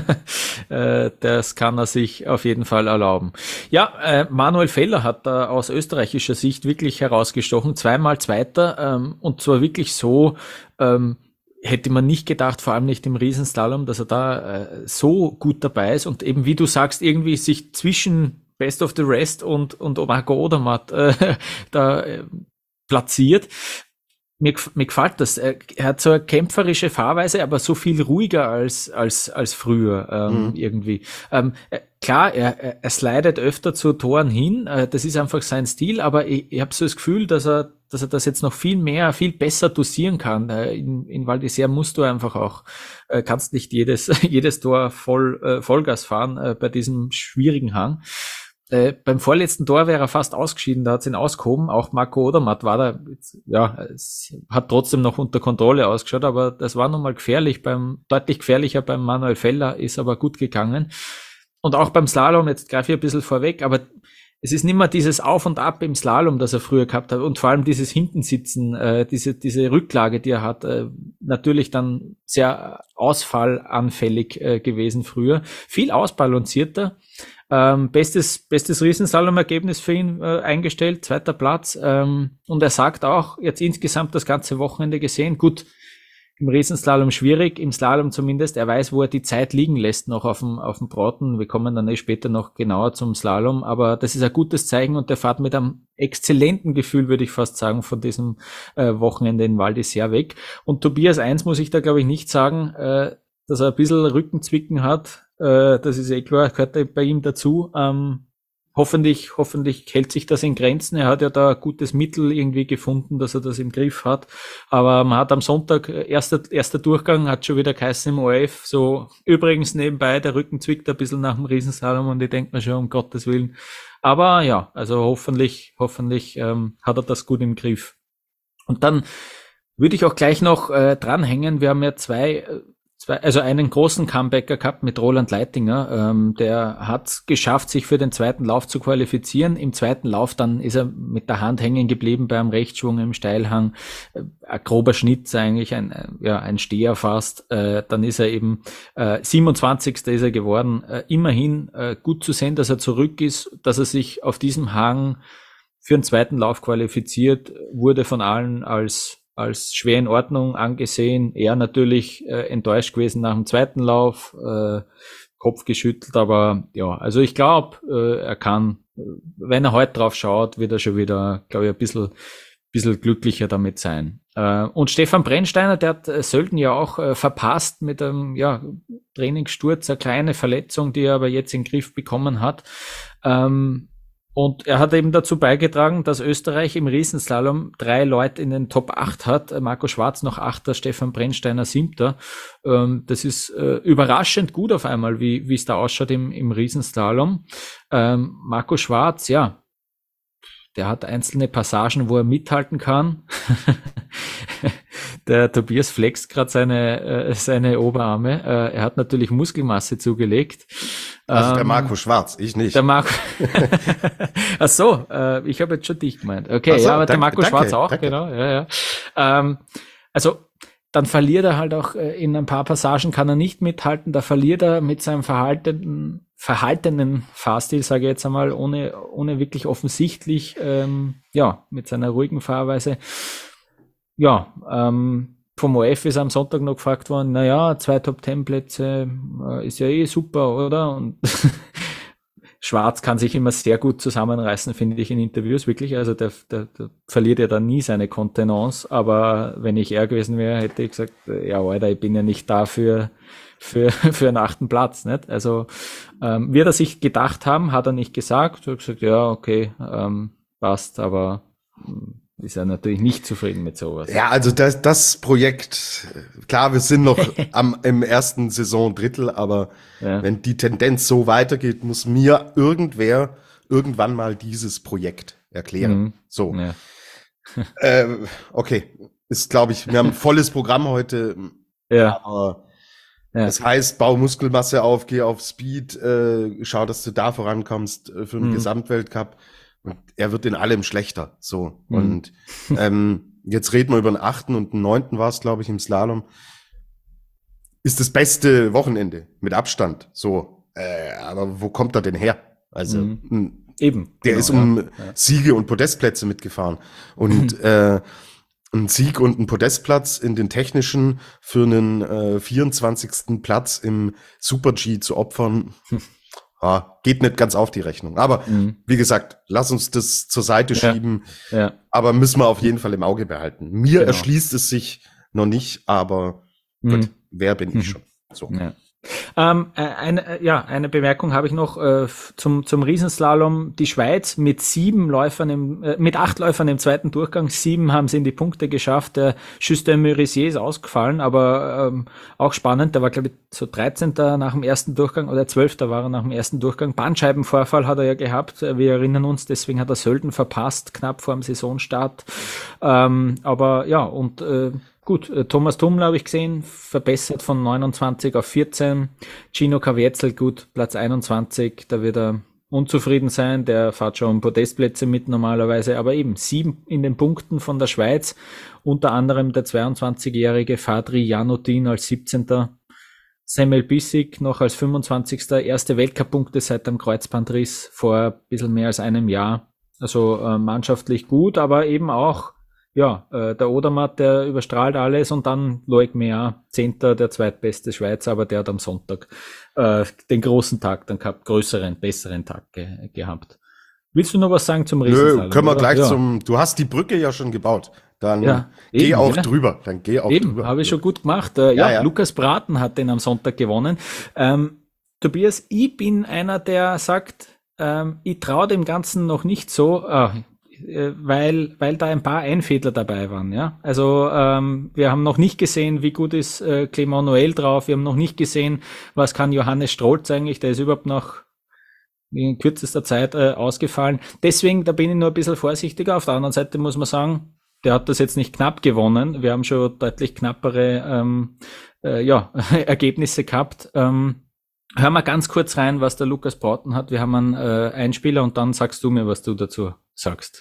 [SPEAKER 2] äh, das kann er sich auf jeden Fall erlauben. Ja, äh, Manuel Feller hat da aus österreichischer Sicht wirklich herausgestochen, zweimal Zweiter ähm, und zwar wirklich so, ähm, hätte man nicht gedacht, vor allem nicht im Riesenslalom, dass er da äh, so gut dabei ist und eben, wie du sagst, irgendwie sich zwischen Best of the Rest und, und Marco Odermatt äh, da äh, platziert. Mir, mir gefällt das. Er, er hat so eine kämpferische Fahrweise, aber so viel ruhiger als, als, als früher ähm,
[SPEAKER 3] Mhm.
[SPEAKER 2] irgendwie. Ähm, äh, klar, er, er, er slidet öfter zu Toren hin, äh, das ist einfach sein Stil, aber ich, ich habe so das Gefühl, dass er, dass er das jetzt noch viel mehr, viel besser dosieren kann. Äh, in, in Val d'Isère musst du einfach auch, äh, kannst nicht jedes, jedes Tor voll äh, Vollgas fahren äh, bei diesem schwierigen Hang. Äh, beim vorletzten Tor wäre er fast ausgeschieden, da hat es ihn ausgehoben. Auch Marco Odermatt war da, ja, es hat trotzdem noch unter Kontrolle ausgeschaut, aber das war nun mal gefährlich, beim deutlich gefährlicher beim Manuel Feller, ist aber gut gegangen. Und auch beim Slalom, jetzt greife ich ein bisschen vorweg, aber es ist nicht mehr dieses Auf und Ab im Slalom, das er früher gehabt hat und vor allem dieses Hintensitzen, äh, diese, diese Rücklage, die er hat, äh, natürlich dann sehr ausfallanfällig äh, gewesen früher, viel ausbalancierter. Ähm, bestes, bestes Riesenslalom-Ergebnis für ihn äh, eingestellt, zweiter Platz. Ähm, und er sagt auch, jetzt insgesamt das ganze Wochenende gesehen, gut, im Riesenslalom schwierig, im Slalom zumindest, er weiß, wo er die Zeit liegen lässt noch auf dem, auf dem Broten. Wir kommen dann eh später noch genauer zum Slalom, aber das ist ein gutes Zeichen und der fährt mit einem exzellenten Gefühl, würde ich fast sagen, von diesem äh, Wochenende in Val d'Isère weg. Und Tobias eins muss ich da, glaube ich, nicht sagen, äh, dass er ein bisschen Rückenzwicken hat. Äh, das ist eh klar, gehört bei ihm dazu. Ähm, hoffentlich, hoffentlich hält sich das in Grenzen. Er hat ja da ein gutes Mittel irgendwie gefunden, dass er das im Griff hat. Aber man hat am Sonntag, erster, erster Durchgang, hat schon wieder geheißen im O R F, so übrigens nebenbei, der Rücken zwickt ein bisschen nach dem Riesenslalom und ich denke mir schon, um Gottes Willen. Aber ja, also hoffentlich, hoffentlich ähm, hat er das gut im Griff. Und dann würde ich auch gleich noch äh, dranhängen. Wir haben ja zwei, zwei, also einen großen Comebacker gehabt mit Roland Leitinger. Ähm, der hat geschafft, sich für den zweiten Lauf zu qualifizieren. Im zweiten Lauf dann ist er mit der Hand hängen geblieben beim Rechtsschwung im Steilhang. Äh, ein grober Schnitt eigentlich, ein, ja, ein Steher fast. Äh, dann ist er eben äh, siebenundzwanzigster ist er geworden. Äh, immerhin äh, gut zu sehen, dass er zurück ist, dass er sich auf diesem Hang für den zweiten Lauf qualifiziert, wurde von allen als als schwer in Ordnung angesehen. Er natürlich äh, enttäuscht gewesen nach dem zweiten Lauf, äh, Kopf geschüttelt, aber ja, also ich glaube, äh, er kann, wenn er heute drauf schaut, wird er schon wieder, glaube ich, ein bisschen, bisschen glücklicher damit sein. Äh, und Stefan Brennsteiner, der hat äh, Sölden ja auch äh, verpasst mit einem ja, Trainingssturz, eine kleine Verletzung, die er aber jetzt in den Griff bekommen hat. Ähm, Und er hat eben dazu beigetragen, dass Österreich im Riesenslalom drei Leute in den Top acht hat. Marco Schwarz noch Achter, Stefan Brennsteiner Siebter. Ähm, das ist äh, überraschend gut auf einmal, wie wie es da ausschaut im, im Riesenslalom. Ähm, Marco Schwarz, ja, der hat einzelne Passagen, wo er mithalten kann. Der Tobias flext gerade seine, äh, seine Oberarme. Äh, er hat natürlich Muskelmasse zugelegt.
[SPEAKER 3] Also der
[SPEAKER 2] Ähm,
[SPEAKER 3] Marco Schwarz, ich nicht.
[SPEAKER 2] Der Marco. Ach so, äh, ich habe jetzt schon dich gemeint. Okay,
[SPEAKER 3] Ach so,
[SPEAKER 2] ja, aber der
[SPEAKER 3] danke,
[SPEAKER 2] Marco
[SPEAKER 3] danke,
[SPEAKER 2] Schwarz auch,
[SPEAKER 3] danke.
[SPEAKER 2] genau. Ja, ja. Ähm, also dann verliert er halt auch äh, in ein paar Passagen kann er nicht mithalten. Da verliert er mit seinem verhaltenen, verhaltenen Fahrstil, sage ich jetzt einmal, ohne ohne wirklich offensichtlich, ähm, ja, mit seiner ruhigen Fahrweise. Ja, ähm, vom O F ist am Sonntag noch gefragt worden, naja, zwei Top-Ten-Plätze äh, ist ja eh super, oder? Und Schwarz kann sich immer sehr gut zusammenreißen, finde ich, in Interviews, wirklich. Also der, der, der verliert ja dann nie seine Kontenance, aber wenn ich er gewesen wäre, hätte ich gesagt, ja, Alter, ich bin ja nicht da für, für, für einen achten Platz, nicht? Also ähm, wird er sich gedacht haben, hat er nicht gesagt. Er hat gesagt, ja, okay, ähm, passt, aber ist er natürlich nicht zufrieden mit sowas.
[SPEAKER 3] Ja, also das, das Projekt, klar, wir sind noch am, im ersten Saisondrittel, aber ja. wenn die Tendenz so weitergeht, muss mir irgendwer irgendwann mal dieses Projekt erklären. Mhm. So. Ja. äh, okay, ist, glaube ich, wir haben ein volles Programm heute. Ja. Aber ja. Das heißt, bau Muskelmasse auf, geh auf Speed, äh, schau, dass du da vorankommst äh, für den mhm. Gesamtweltcup. Und er wird in allem schlechter. So. Mhm. Und ähm, jetzt reden wir über den achten und den neunten war es, glaube ich, im Slalom. Ist das beste Wochenende mit Abstand. So. Äh, aber wo kommt er denn her? Also mhm. eben. Der genau, ist um ja. Siege und Podestplätze mitgefahren. Und mhm. äh, ein Sieg und ein Podestplatz in den technischen für einen äh, vierundzwanzigsten Platz im Super-G zu opfern. Ja, geht nicht ganz auf die Rechnung. Aber mhm. wie gesagt, lass uns das zur Seite ja. schieben. Ja. Aber müssen wir auf jeden Fall im Auge behalten. Mir genau. erschließt es sich noch nicht, aber mhm. gut, wer bin mhm. ich schon? So.
[SPEAKER 2] Ja. Ähm, eine, ja, eine Bemerkung habe ich noch äh, zum zum Riesenslalom. Die Schweiz mit sieben Läufern im, äh, mit acht Läufern im zweiten Durchgang, sieben haben sie in die Punkte geschafft. Der Justin Murisier ist ausgefallen, aber ähm, auch spannend. Der war, glaube ich, so dreizehnter nach dem ersten Durchgang oder zwölfter war er nach dem ersten Durchgang. Bandscheibenvorfall hat er ja gehabt. Wir erinnern uns, deswegen hat er Sölden verpasst, knapp vor dem Saisonstart. Ähm, aber ja, und äh, gut, Thomas Tummel habe ich gesehen, verbessert von neunundzwanzig auf vierzehn. Gino Caviezel, gut, Platz einundzwanzig, da wird er unzufrieden sein, der fährt schon Podestplätze mit normalerweise, aber eben sieben in den Punkten von der Schweiz, unter anderem der zweiundzwanzigjährige Fadri Janotin als siebzehnter. Samuel Bissig noch als fünfundzwanzigster. Erste Weltcup-Punkte seit dem Kreuzbandriss vor ein bisschen mehr als einem Jahr. Also äh, mannschaftlich gut, aber eben auch ja, äh, der Odermatt, der überstrahlt alles und dann Loic Meillard, Zehnter, der zweitbeste Schweizer, aber der hat am Sonntag äh, den großen Tag dann gehabt, größeren, besseren Tag ge- gehabt. Willst du noch was sagen zum Riesenslalom?
[SPEAKER 3] Nö, können wir oder? gleich ja. zum, du hast die Brücke ja schon gebaut, dann ja, geh eben, auch ja. drüber, dann geh auch
[SPEAKER 2] eben,
[SPEAKER 3] drüber.
[SPEAKER 2] Habe ich schon gut gemacht. Äh, ja, ja, ja, Lukas Braten hat den am Sonntag gewonnen. Ähm, Tobias, ich bin einer, der sagt, ähm, ich traue dem Ganzen noch nicht so, äh, weil weil da ein paar Einfädler dabei waren, ja. Also ähm, wir haben noch nicht gesehen, wie gut ist äh, Clément Noël drauf. Wir haben noch nicht gesehen, was kann Johannes Strolz eigentlich. Der ist überhaupt noch in kürzester Zeit äh, ausgefallen. Deswegen, da bin ich nur ein bisschen vorsichtiger. Auf der anderen Seite muss man sagen, der hat das jetzt nicht knapp gewonnen. Wir haben schon deutlich knappere ähm, äh, ja, Ergebnisse gehabt. Ähm, Hör mal ganz kurz rein, was der Lukas Braten hat. Wir haben einen äh, Einspieler und dann sagst du mir, was du dazu sagst.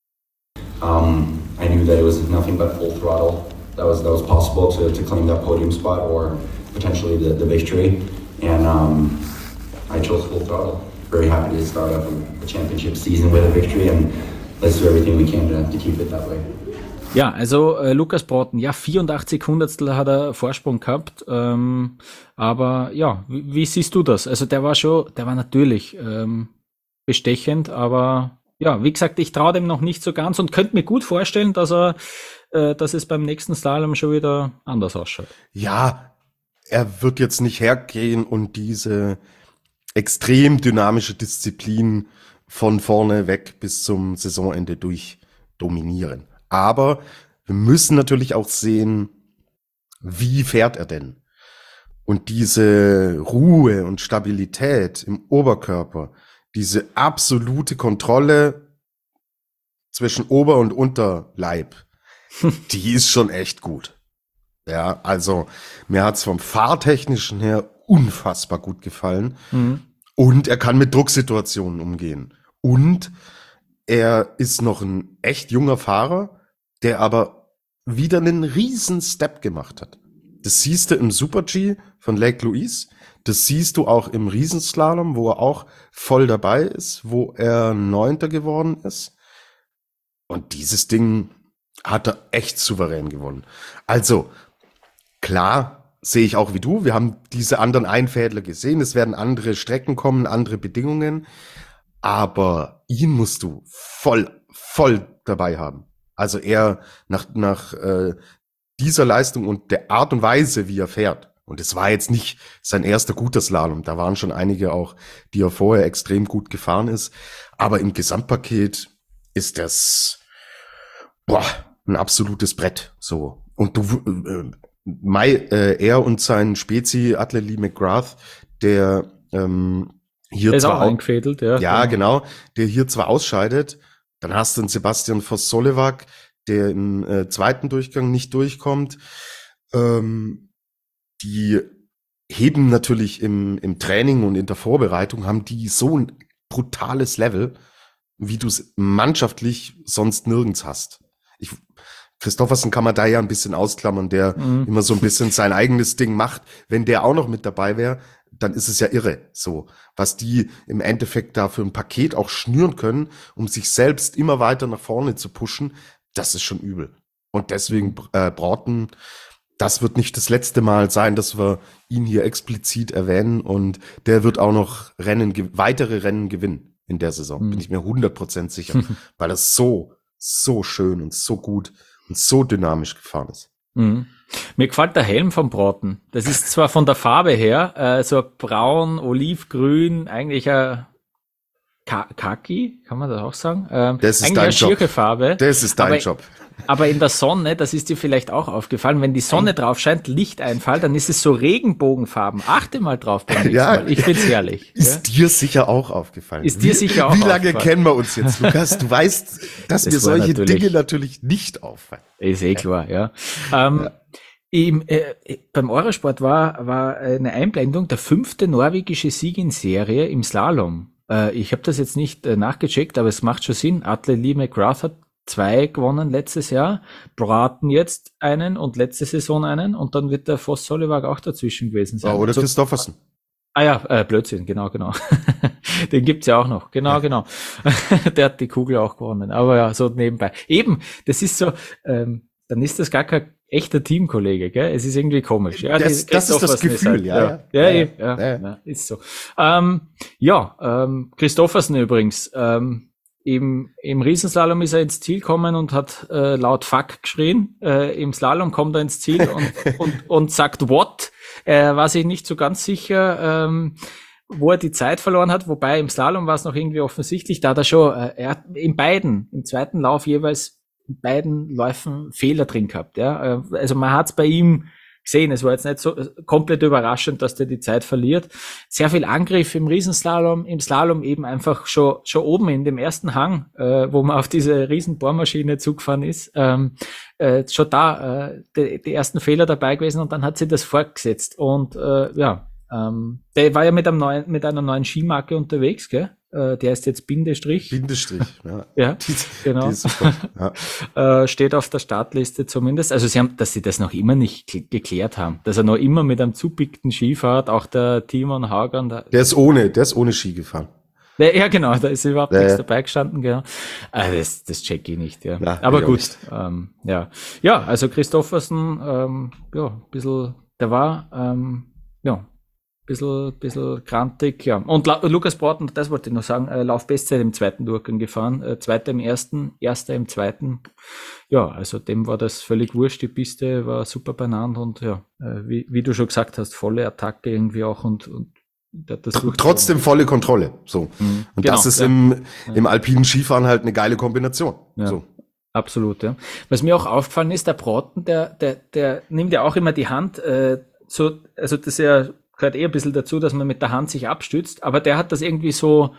[SPEAKER 4] Um, I knew that it was nothing but full throttle. That was that was possible to to claim that podium spot or potentially the, the victory. And um, I chose full throttle. Very happy to start up a championship season with a victory, and let's do everything we can to, to keep it that way.
[SPEAKER 2] Ja, also äh, Lukas Braten, ja, vierundachtzig Hundertstel hat er Vorsprung gehabt, ähm, aber ja, wie, wie siehst du das? Also der war schon, der war natürlich ähm, bestechend, aber ja, wie gesagt, ich traue dem noch nicht so ganz und könnte mir gut vorstellen, dass er, äh, dass es beim nächsten Slalom schon wieder anders ausschaut.
[SPEAKER 3] Ja, er wird jetzt nicht hergehen und diese extrem dynamische Disziplin von vorne weg bis zum Saisonende durch dominieren. Aber wir müssen natürlich auch sehen, wie fährt er denn? Und diese Ruhe und Stabilität im Oberkörper, diese absolute Kontrolle zwischen Ober- und Unterleib, die ist schon echt gut. Ja, also mir hat's vom Fahrtechnischen her unfassbar gut gefallen. Mhm. Und er kann mit Drucksituationen umgehen. Und er ist noch ein echt junger Fahrer, der aber wieder einen riesen Step gemacht hat. Das siehst du im Super-G von Lake Louise. Das siehst du auch im Riesenslalom, wo er auch voll dabei ist, wo er Neunter geworden ist. Und dieses Ding, hat er echt souverän gewonnen. Also, klar, sehe ich auch wie du. Wir haben diese anderen Einfädler gesehen. Es werden andere Strecken kommen, andere Bedingungen. Aber ihn musst du voll, voll dabei haben. Also er nach, nach äh, dieser Leistung und der Art und Weise, wie er fährt. Und es war jetzt nicht sein erster guter Slalom. Da waren schon einige auch, die er vorher extrem gut gefahren ist. Aber im Gesamtpaket ist das boah, ein absolutes Brett. So. Und du, äh, Mai, äh, er und sein Spezi Atle Lee McGrath, der ähm, hier
[SPEAKER 2] der ist
[SPEAKER 3] zwar
[SPEAKER 2] auch eingefädelt, ja.
[SPEAKER 3] Ja, genau, der hier zwar ausscheidet, dann hast du einen Sebastian Voss-Solewak, der im äh, zweiten Durchgang nicht durchkommt. Ähm, die heben natürlich im, im Training und in der Vorbereitung, haben die so ein brutales Level, wie du es mannschaftlich sonst nirgends hast. Ich, Christoffersen kann man da ja ein bisschen ausklammern, der mhm. immer so ein bisschen sein eigenes Ding macht. Wenn der auch noch mit dabei wäre, dann ist es ja irre, so, was die im Endeffekt da für ein Paket auch schnüren können, um sich selbst immer weiter nach vorne zu pushen. Das ist schon übel. Und deswegen äh, Broughton, das wird nicht das letzte Mal sein, dass wir ihn hier explizit erwähnen, und der wird auch noch Rennen, weitere Rennen gewinnen in der Saison, mhm. bin ich mir hundert Prozent sicher, weil er so, so schön und so gut und so dynamisch gefahren ist.
[SPEAKER 2] Mhm. Mir gefällt der Helm von Broughton. Das ist zwar von der Farbe her äh, so braun, olivgrün, eigentlich ein Kaki, kann man das auch sagen? Ähm,
[SPEAKER 3] das ist
[SPEAKER 2] eigentlich
[SPEAKER 3] dein
[SPEAKER 2] eine
[SPEAKER 3] Job.
[SPEAKER 2] schiere Farbe.
[SPEAKER 3] Das ist dein
[SPEAKER 2] aber,
[SPEAKER 3] Job.
[SPEAKER 2] Aber in der Sonne, das ist dir vielleicht auch aufgefallen, wenn die Sonne drauf scheint, Lichteinfall, dann ist es so Regenbogenfarben. Achte mal drauf beim nächsten
[SPEAKER 3] Ja,
[SPEAKER 2] Mal. Ich find's herrlich.
[SPEAKER 3] Ist ja? dir sicher auch aufgefallen.
[SPEAKER 2] Ist dir sicher auch
[SPEAKER 3] Wie lange
[SPEAKER 2] aufgefallen?
[SPEAKER 3] kennen wir uns jetzt, Lukas? Du weißt, dass
[SPEAKER 2] Das
[SPEAKER 3] mir
[SPEAKER 2] war
[SPEAKER 3] solche
[SPEAKER 2] natürlich-
[SPEAKER 3] Dinge natürlich nicht auffallen.
[SPEAKER 2] Ist eh klar, ja. Ähm,
[SPEAKER 3] Ja.
[SPEAKER 2] Im, äh, beim Eurosport war, war eine Einblendung der fünfte norwegische Sieg in Serie im Slalom. Äh, ich habe das jetzt nicht äh, nachgecheckt, aber es macht schon Sinn. Atle Lee McGrath hat zwei gewonnen letztes Jahr, Broughton jetzt einen und letzte Saison einen, und dann wird der Voss Solewak auch dazwischen gewesen sein.
[SPEAKER 3] Oh, oder
[SPEAKER 2] Also-
[SPEAKER 3] Christoffersen.
[SPEAKER 2] Ah ja, äh, Blödsinn, genau, genau. Den gibt's ja auch noch, genau,
[SPEAKER 3] Ja.
[SPEAKER 2] genau. Der hat die Kugel auch gewonnen, aber ja, so nebenbei. Eben, das ist so, ähm, dann ist das gar kein echter Teamkollege, gell? Es ist irgendwie komisch. Ja,
[SPEAKER 3] Das-
[SPEAKER 2] die-
[SPEAKER 3] das ist das
[SPEAKER 2] Christophersen
[SPEAKER 3] Gefühl,
[SPEAKER 2] halt-
[SPEAKER 3] ja,
[SPEAKER 2] ja.
[SPEAKER 3] ja.
[SPEAKER 2] Ja,
[SPEAKER 3] Ja,
[SPEAKER 2] ja, ja,
[SPEAKER 3] ja.
[SPEAKER 2] ja, ist so. Ähm, ja, ähm, Christoffersen übrigens, ähm, im, im Riesenslalom ist er ins Ziel gekommen und hat äh, laut Fuck geschrien. Äh, Im Slalom kommt er ins Ziel und, und, und sagt What? Er war sich nicht so ganz sicher, ähm, wo er die Zeit verloren hat, wobei im Slalom war es noch irgendwie offensichtlich, da hat er schon, äh, er hat in beiden, im zweiten Lauf jeweils in beiden Läufen Fehler drin gehabt. Ja? Äh, Also man hat es bei ihm gesehen, es war jetzt nicht so äh, komplett überraschend, dass der die Zeit verliert. Sehr viel Angriff im Riesenslalom, im Slalom eben einfach schon schon oben in dem ersten Hang, äh, wo man auf diese Riesenbohrmaschine zugefahren ist, ähm, äh, schon da äh, die, die ersten Fehler dabei gewesen, und dann hat sie das fortgesetzt. Und äh, ja, ähm, der war ja mit einem neuen, mit einer neuen Skimarke unterwegs, gell? Äh, der ist jetzt Bindestrich.
[SPEAKER 3] Bindestrich, ja.
[SPEAKER 2] Ja,
[SPEAKER 3] Die,
[SPEAKER 2] genau.
[SPEAKER 3] die ist super. Ja.
[SPEAKER 2] Äh, steht auf der Startliste zumindest. Also sie haben, dass sie das noch immer nicht kl- geklärt haben, dass er noch immer mit einem zupickten Ski fährt, auch der Timon Hagan. Der,
[SPEAKER 3] Der ist ohne, der ist ohne Ski gefahren.
[SPEAKER 2] der, ja genau, da ist überhaupt
[SPEAKER 3] Ja,
[SPEAKER 2] nichts
[SPEAKER 3] ja.
[SPEAKER 2] dabei gestanden, genau. Ah, das, das check ich nicht, ja.
[SPEAKER 3] Ja,
[SPEAKER 2] Aber
[SPEAKER 3] ich auch
[SPEAKER 2] gut,
[SPEAKER 3] nicht.
[SPEAKER 2] ähm, ja. Ja, also Christoffersen, ähm, ja, ein bisschen, der war, ähm, ja, bisschen, bisschen grantig, ja. Und La Lukas Broughton, das wollte ich noch sagen, äh, Laufbestzeit im zweiten Durchgang gefahren, äh, zweiter im ersten, erster im zweiten. Ja, also dem war das völlig wurscht, die Piste war super beieinander und ja, äh, wie, wie du schon gesagt hast, volle Attacke irgendwie auch und, und der hat das
[SPEAKER 3] Tr-
[SPEAKER 2] durchgezogen.
[SPEAKER 3] Trotzdem volle Kontrolle. So.
[SPEAKER 2] Mhm.
[SPEAKER 3] Und
[SPEAKER 2] Genau,
[SPEAKER 3] das ist
[SPEAKER 2] ja.
[SPEAKER 3] im, im alpinen Skifahren halt eine geile Kombination.
[SPEAKER 2] Ja.
[SPEAKER 3] So.
[SPEAKER 2] Absolut, ja. Was mir auch aufgefallen ist, der Broughton, der, der, der nimmt ja auch immer die Hand, äh, so, also das ja gehört eher ein bisschen dazu, dass man mit der Hand sich abstützt, aber der hat das irgendwie so,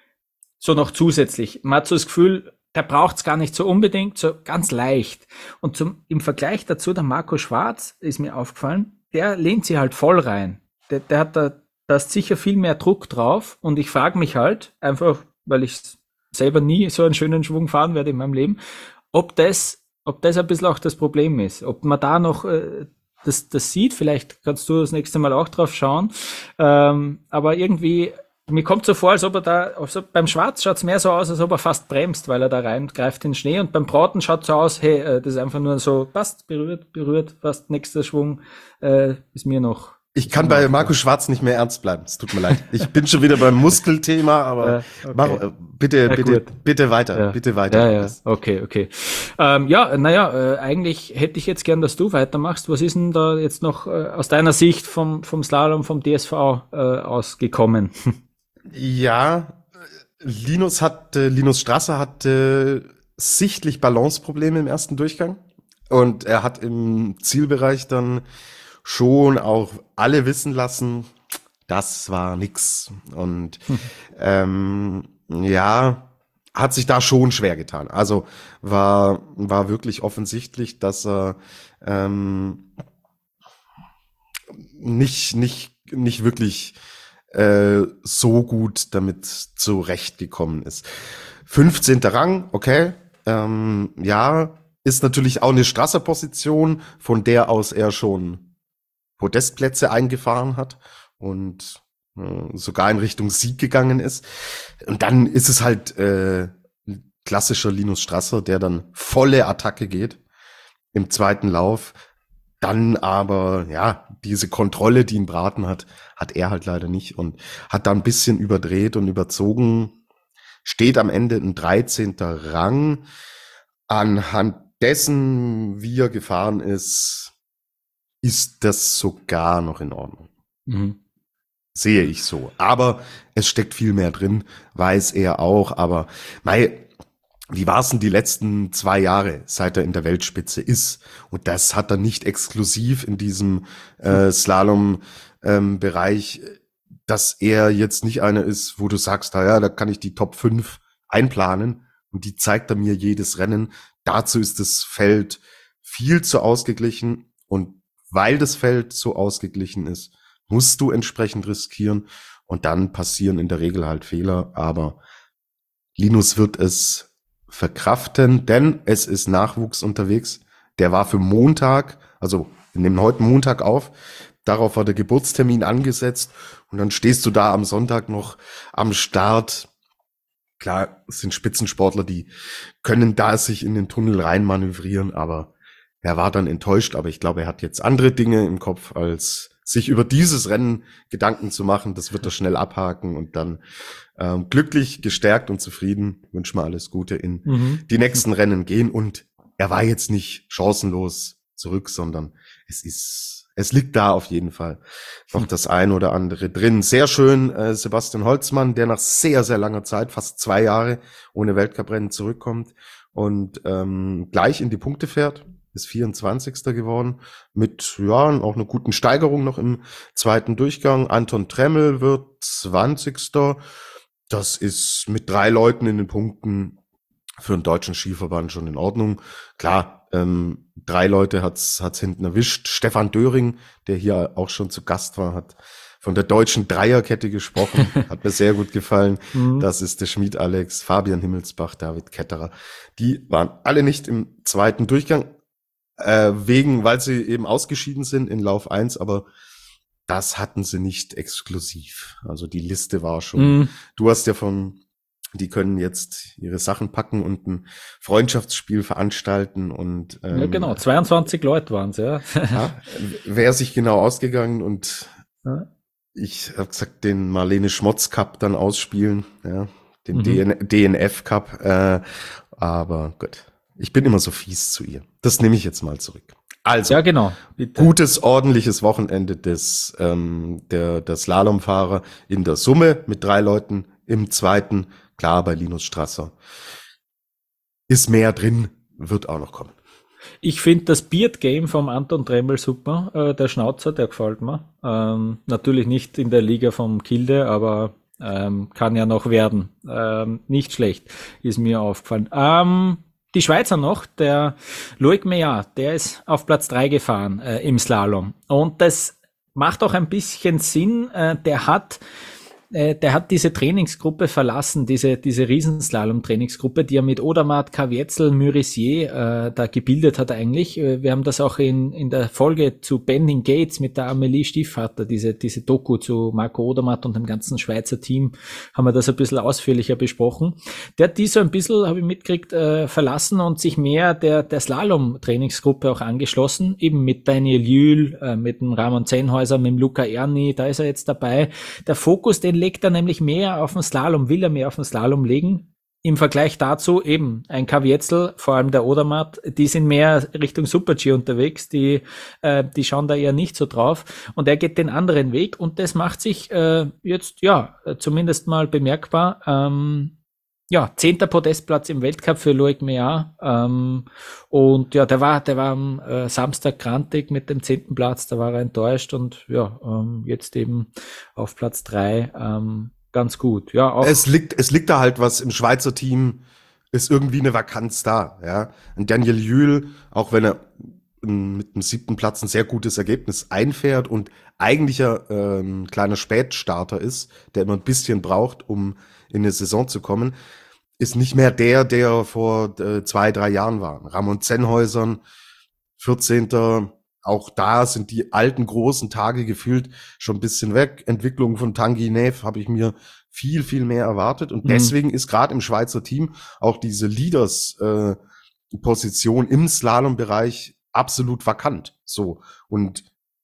[SPEAKER 2] so noch zusätzlich. Man hat so das Gefühl, der braucht es gar nicht so unbedingt, so ganz leicht. Und zum, im Vergleich dazu, der Marco Schwarz ist mir aufgefallen, der lehnt sie halt voll rein. Der, der hat da, da ist sicher viel mehr Druck drauf, und ich frage mich halt, einfach, weil ich selber nie so einen schönen Schwung fahren werde in meinem Leben, ob das, ob das ein bisschen auch das Problem ist, ob man da noch äh, das, das sieht, vielleicht kannst du das nächste Mal auch drauf schauen, ähm, aber irgendwie mir kommt so vor, als ob er da, also beim Schwarz schaut's mehr so aus, als ob er fast bremst, weil er da reingreift in den Schnee, und beim Braten schaut so aus, hey, äh, das ist einfach nur so, passt, berührt, berührt, fast nächster Schwung, äh, ist mir noch.
[SPEAKER 3] Ich kann bei Markus Schwarz nicht mehr ernst bleiben. Es tut mir leid. Ich bin schon wieder beim Muskelthema, aber
[SPEAKER 2] äh, okay.
[SPEAKER 3] mach, äh, bitte, ja, bitte,
[SPEAKER 2] gut.
[SPEAKER 3] bitte weiter,
[SPEAKER 2] ja.
[SPEAKER 3] bitte weiter.
[SPEAKER 2] Ja, ja. Okay, okay. Ähm, ja, naja, äh, eigentlich hätte ich jetzt gern, dass du weitermachst. Was ist denn da jetzt noch äh, aus deiner Sicht vom, vom Slalom, vom D S V äh, ausgekommen?
[SPEAKER 3] Ja, Linus hat, äh, Linus Strasser hatte sichtlich Balanceprobleme im ersten Durchgang, und er hat im Zielbereich dann schon auch alle wissen lassen, das war nix. Und hm. ähm, ja, hat sich da schon schwer getan. Also war war wirklich offensichtlich, dass er ähm, nicht nicht nicht wirklich äh, so gut damit zurechtgekommen ist. fünfzehnter Rang, okay, ähm, ja, ist natürlich auch eine Strasser-Position, von der aus er schon Podestplätze eingefahren hat und äh, sogar in Richtung Sieg gegangen ist. Und dann ist es halt äh, klassischer Linus Strasser, der dann volle Attacke geht im zweiten Lauf. Dann aber, ja, diese Kontrolle, die ihn Braten hat, hat er halt leider nicht und hat da ein bisschen überdreht und überzogen. Steht am Ende ein dreizehnter Rang. Anhand dessen, wie er gefahren ist, ist das sogar noch in Ordnung. Mhm. Sehe ich so. Aber es steckt viel mehr drin, weiß er auch. Aber mei, wie war es denn die letzten zwei Jahre, seit er in der Weltspitze ist? Und das hat er nicht exklusiv in diesem äh, Slalom-Bereich, ähm, dass er jetzt nicht einer ist, wo du sagst, na ja, da kann ich die Top fünf einplanen und die zeigt er mir jedes Rennen. Dazu ist das Feld viel zu ausgeglichen, und weil das Feld so ausgeglichen ist, musst du entsprechend riskieren, und dann passieren in der Regel halt Fehler, aber Linus wird es verkraften, denn es ist Nachwuchs unterwegs. Der war für Montag, also wir nehmen heute Montag auf, darauf war der Geburtstermin angesetzt, und dann stehst du da am Sonntag noch am Start. Klar, es sind Spitzensportler, die können da sich in den Tunnel rein manövrieren, aber er war dann enttäuscht, aber ich glaube, er hat jetzt andere Dinge im Kopf, als sich über dieses Rennen Gedanken zu machen. Das wird er schnell abhaken und dann ähm, glücklich, gestärkt und zufrieden, wünsche mal alles Gute, in mhm. die nächsten Rennen gehen. Und er war jetzt nicht chancenlos zurück, sondern es ist, es liegt da auf jeden Fall noch das ein oder andere drin. Sehr schön, äh, Sebastian Holzmann, der nach sehr, sehr langer Zeit, fast zwei Jahre ohne Weltcuprennen zurückkommt und ähm, gleich in die Punkte fährt. Ist vierundzwanzigster geworden, mit ja auch einer guten Steigerung noch im zweiten Durchgang. Anton Tremmel wird zwanzigster. Das ist mit drei Leuten in den Punkten für einen deutschen Skiverband schon in Ordnung. Klar, ähm, drei Leute hat's hat's hinten erwischt. Stefan Döring, der hier auch schon zu Gast war, hat von der deutschen Dreierkette gesprochen. Hat mir sehr gut gefallen. Mhm. Das ist der Schmied Alex, Fabian Himmelsbach, David Ketterer. Die waren alle nicht im zweiten Durchgang. Äh, wegen, weil sie eben ausgeschieden sind in Lauf eins, aber das hatten sie nicht exklusiv. Also die Liste war schon, mm. du hast ja von, die können jetzt ihre Sachen packen und ein Freundschaftsspiel veranstalten und ähm,
[SPEAKER 2] ja genau, zweiundzwanzig Leute waren es, ja.
[SPEAKER 3] ja. Wäre sich genau ausgegangen und ja. Ich habe gesagt, den Marlene Schmotz Cup dann ausspielen, ja, den mhm. D N F Cup, äh, aber gut. Ich bin immer so fies zu ihr. Das nehme ich jetzt mal zurück. Also,
[SPEAKER 2] ja, genau.
[SPEAKER 3] Bitte. Gutes, ordentliches Wochenende des ähm, der, der Slalomfahrer in der Summe mit drei Leuten im zweiten. Klar, bei Linus Strasser ist mehr drin, wird auch noch kommen.
[SPEAKER 2] Ich finde das Beard Game vom Anton Tremmel super. Äh, der Schnauzer, der gefällt mir. Ähm, natürlich nicht in der Liga vom Kilde, aber ähm, kann ja noch werden. Ähm, nicht schlecht, ist mir aufgefallen. Ähm, Die Schweizer noch, der Loic Meillard, der ist auf Platz drei gefahren äh, im Slalom. Und das macht auch ein bisschen Sinn. Äh, der hat äh, der hat diese Trainingsgruppe verlassen, diese diese Riesenslalom-Trainingsgruppe, die er mit Odermatt, Kavietzel, Murisier äh, da gebildet hat eigentlich. Wir haben das auch in in der Folge zu Bending Gates mit der Amelie Stiefvater, diese diese Doku zu Marco Odermatt und dem ganzen Schweizer Team, haben wir das ein bisschen ausführlicher besprochen. Der hat die so ein bisschen, habe ich mitgekriegt, äh, verlassen und sich mehr der der Slalom-Trainingsgruppe auch angeschlossen, eben mit Daniel Jühl, äh, mit dem Ramon Zenhäuser, mit dem Luca Erni, da ist er jetzt dabei. Der Fokus, den legt er nämlich mehr auf den Slalom, will er mehr auf den Slalom legen. Im Vergleich dazu eben ein Kavietzel, vor allem der Odermatt, die sind mehr Richtung Super-G unterwegs, die äh, die schauen da eher nicht so drauf. Und er geht den anderen Weg und das macht sich äh, jetzt, ja, zumindest mal bemerkbar. Ähm, Ja, zehnter Podestplatz im Weltcup für Loic Meillard. Ähm, und ja, der war, der war am äh, Samstag grantig mit dem zehnten Platz, da war er enttäuscht und ja, ähm, jetzt eben auf Platz drei ähm, ganz gut. Ja, auch
[SPEAKER 3] Es liegt, es liegt da halt was im Schweizer Team, ist irgendwie eine Vakanz da, ja. Und Daniel Jühl, auch wenn er ähm, mit dem siebten Platz ein sehr gutes Ergebnis einfährt und eigentlich ja ähm, kleiner Spätstarter ist, der immer ein bisschen braucht, um in eine Saison zu kommen, ist nicht mehr der, der vor äh, zwei, drei Jahren war. Ramon Zenhäusern, vierzehnter Auch da sind die alten großen Tage gefühlt schon ein bisschen weg. Entwicklung von Tanguy Neff habe ich mir viel, viel mehr erwartet. Und
[SPEAKER 2] Mhm.
[SPEAKER 3] deswegen ist gerade im Schweizer Team auch diese Leaders-Position im Slalom-Bereich absolut vakant. So. Und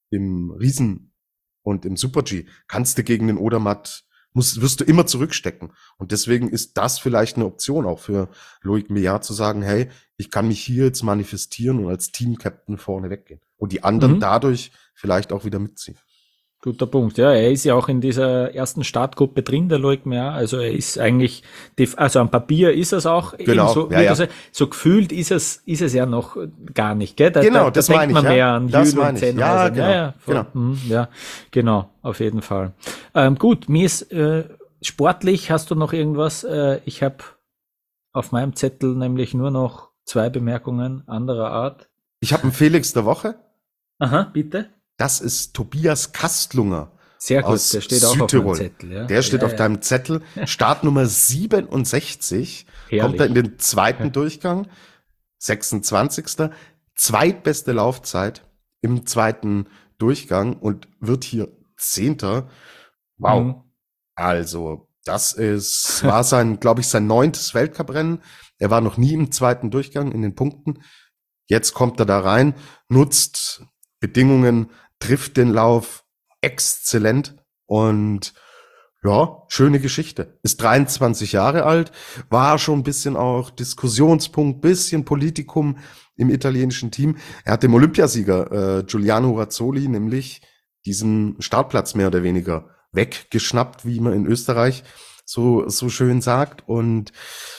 [SPEAKER 3] im Riesen- und im Super-G kannst du gegen den Odermatt musst, wirst du immer zurückstecken. Und deswegen ist das vielleicht eine Option auch für Loic Meillard zu sagen, hey, ich kann mich hier jetzt manifestieren und als Team-Captain vorne weggehen. Und die anderen
[SPEAKER 2] Mhm.
[SPEAKER 3] dadurch vielleicht auch wieder mitziehen.
[SPEAKER 2] Guter Punkt. Ja, er ist ja auch in dieser ersten Startgruppe drin, der Loic Meillard. Also er ist eigentlich, also am Papier ist es auch.
[SPEAKER 3] Genau,
[SPEAKER 2] Eben so,
[SPEAKER 3] ja, ja.
[SPEAKER 2] so, so gefühlt ist es, ist es ja noch gar nicht, gell? Da,
[SPEAKER 3] Genau,
[SPEAKER 2] da,
[SPEAKER 3] das
[SPEAKER 2] da
[SPEAKER 3] meine
[SPEAKER 2] denkt man
[SPEAKER 3] ich, ja.
[SPEAKER 2] mehr an
[SPEAKER 3] Das
[SPEAKER 2] Jühl und
[SPEAKER 3] meine ich. Ja,
[SPEAKER 2] Zenhäuser.
[SPEAKER 3] genau,
[SPEAKER 2] Ja, ja, voll.
[SPEAKER 3] genau.
[SPEAKER 2] Mhm, ja, genau, auf jeden Fall. Ähm, gut, mir ist äh, sportlich, hast du noch irgendwas? Äh, ich habe auf meinem Zettel nämlich nur noch zwei Bemerkungen anderer Art.
[SPEAKER 3] Ich habe einen Felix der Woche.
[SPEAKER 2] Aha, bitte.
[SPEAKER 3] Das ist Tobias Kastlunger.
[SPEAKER 2] Sehr gut,
[SPEAKER 3] Aus
[SPEAKER 2] der steht auch
[SPEAKER 3] Südtirol.
[SPEAKER 2] auf meinem Zettel. Ja.
[SPEAKER 3] Der steht
[SPEAKER 2] ja,
[SPEAKER 3] auf
[SPEAKER 2] ja.
[SPEAKER 3] deinem Zettel. Startnummer siebenundsechzig.
[SPEAKER 2] Herrlich.
[SPEAKER 3] Kommt er in den zweiten
[SPEAKER 2] Ja.
[SPEAKER 3] Durchgang. sechsundzwanzigster Zweitbeste Laufzeit im zweiten Durchgang und wird hier Zehnter. Wow.
[SPEAKER 2] Mhm.
[SPEAKER 3] Also, das ist, war sein, glaube ich, sein neuntes Weltcuprennen. Er war noch nie im zweiten Durchgang in den Punkten. Jetzt kommt er da rein, nutzt Bedingungen, trifft den Lauf exzellent und ja, schöne Geschichte. Ist dreiundzwanzig Jahre alt, war schon ein bisschen auch Diskussionspunkt, bisschen Politikum im italienischen Team. Er hat dem Olympiasieger äh, Giuliano Razzoli nämlich diesen Startplatz mehr oder weniger weggeschnappt, wie man in Österreich so so schön sagt, und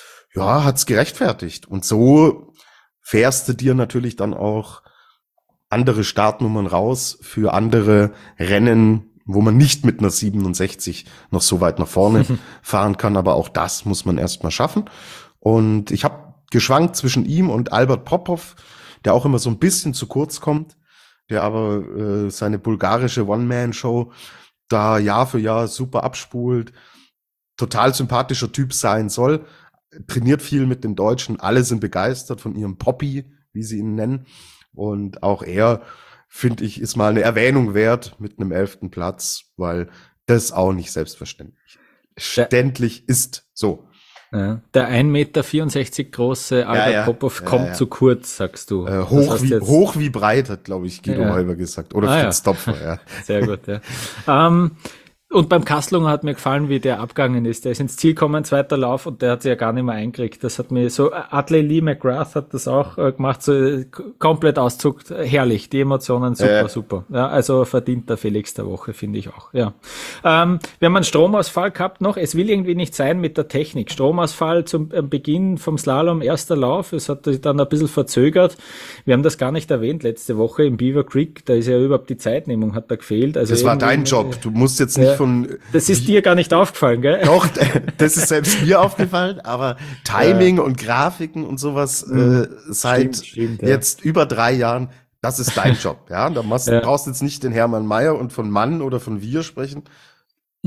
[SPEAKER 3] ja, hat's gerechtfertigt. Und so fährst du dir natürlich dann auch andere Startnummern raus für andere Rennen, wo man nicht mit einer siebenundsechzig noch so weit nach vorne fahren kann. Aber auch das muss man erstmal schaffen. Und ich habe geschwankt zwischen ihm und Albert Popov, der auch immer so ein bisschen zu kurz kommt, der aber äh, seine bulgarische One-Man-Show da Jahr für Jahr super abspult, total sympathischer Typ sein soll, trainiert viel mit den Deutschen, alle sind begeistert von ihrem Poppy, wie sie ihn nennen. Und auch er, finde ich, ist mal eine Erwähnung wert mit einem elften Platz, weil das auch nicht selbstverständlich ständlich ist. So.
[SPEAKER 2] Ja, der ein Meter vierundsechzig große Albert
[SPEAKER 3] ja.
[SPEAKER 2] Popov
[SPEAKER 3] Ja,
[SPEAKER 2] kommt
[SPEAKER 3] ja.
[SPEAKER 2] zu kurz, sagst du.
[SPEAKER 3] Äh,
[SPEAKER 2] Das
[SPEAKER 3] hoch,
[SPEAKER 2] heißt
[SPEAKER 3] wie,
[SPEAKER 2] jetzt-
[SPEAKER 3] hoch wie breit, hat, glaube ich, Guido
[SPEAKER 2] Ja.
[SPEAKER 3] Heuber gesagt. Oder
[SPEAKER 2] Ah, ja.
[SPEAKER 3] Fritz Topfer, ja.
[SPEAKER 2] Sehr gut, ja. ähm, und beim Kastlunger hat mir gefallen, wie der abgegangen ist. Der ist ins Ziel gekommen, zweiter Lauf, und der hat sich ja gar nicht mehr eingekriegt. Das hat mir so, Adley Lee McGrath hat das auch äh, gemacht, so äh, k- komplett auszuckt. Herrlich, die Emotionen, super,
[SPEAKER 3] Ja.
[SPEAKER 2] super. Ja, also verdient der Felix der Woche, finde ich auch, ja. Ähm, wir haben einen Stromausfall gehabt noch. Es will irgendwie nicht sein mit der Technik. Stromausfall zum äh, Beginn vom Slalom, erster Lauf. Es hat sich dann ein bisschen verzögert. Wir haben das gar nicht erwähnt letzte Woche im Beaver Creek. Da ist ja überhaupt die Zeitnehmung, hat da gefehlt. Also
[SPEAKER 3] Das war
[SPEAKER 2] irgendwie-
[SPEAKER 3] dein Job. Du musst jetzt nicht
[SPEAKER 2] Ja.
[SPEAKER 3] von,
[SPEAKER 2] Das ist dir gar nicht aufgefallen, gell?
[SPEAKER 3] doch, das ist selbst mir aufgefallen, aber Timing und Grafiken und sowas äh, seit
[SPEAKER 2] Stimmt, stimmt, ja.
[SPEAKER 3] jetzt über drei Jahren, das ist dein Job. Ja, da machst,
[SPEAKER 2] Ja.
[SPEAKER 3] brauchst jetzt nicht den Hermann Mayer und von Mann oder von Wir sprechen.
[SPEAKER 2] Mhm.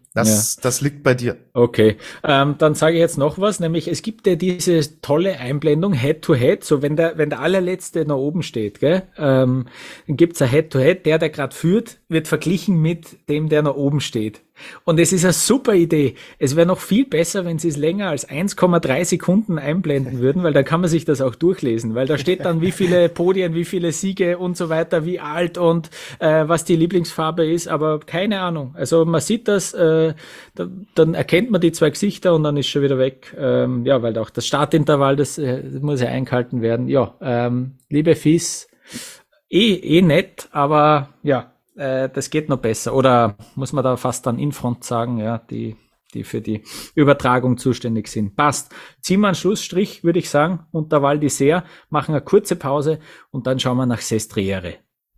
[SPEAKER 3] Das, ja. das liegt bei dir.
[SPEAKER 2] Okay, ähm, dann sage ich jetzt noch was, nämlich es gibt ja diese tolle Einblendung Head-to-Head, so wenn der wenn der allerletzte nach oben steht, gell, ähm, dann gibt's ein Head-to-Head, der, der gerade führt, wird verglichen mit dem, der nach oben steht. Und es ist eine super Idee. Es wäre noch viel besser, wenn sie es länger als eins Komma drei Sekunden einblenden würden, weil dann kann man sich das auch durchlesen, weil da steht dann, wie viele Podien, wie viele Siege und so weiter, wie alt und äh, was die Lieblingsfarbe ist, aber keine Ahnung. Also man sieht das, äh, da, dann erkennt man die zwei Gesichter und dann ist schon wieder weg. Ähm, ja, weil auch das Startintervall, das, äh, das muss ja eingehalten werden. Ja, ähm, liebe F I S, eh, eh nett, aber ja, das geht noch besser. Oder muss man da fast dann Infront sagen, ja, die, die für die Übertragung zuständig sind. Passt. Ziehen wir einen Schlussstrich, würde ich sagen, unter Val d'Isère, machen eine kurze Pause und dann schauen wir nach Sestriere.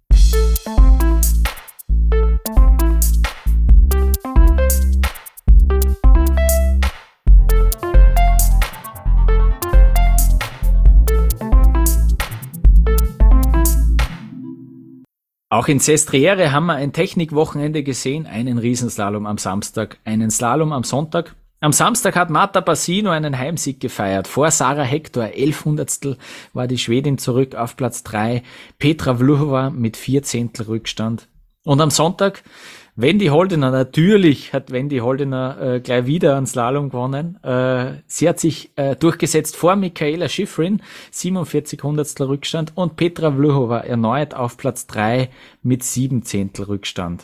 [SPEAKER 2] Auch in Sestriere haben wir ein Technikwochenende gesehen, einen Riesenslalom am Samstag, einen Slalom am Sonntag. Am Samstag hat Marta Bassino einen Heimsieg gefeiert. Vor Sarah Hector, elf Hundertstel, war die Schwedin zurück auf Platz drei. Petra Vlhova mit vier Zehntel Rückstand. Und am Sonntag Wendy Holdener, natürlich hat Wendy Holdener äh, gleich wieder einen Slalom gewonnen. Äh, sie hat sich äh, durchgesetzt vor Michaela Schifrin, siebenundvierzig Hundertstel Rückstand, und Petra Vlhova erneut auf Platz drei mit sieben Zehntel Rückstand.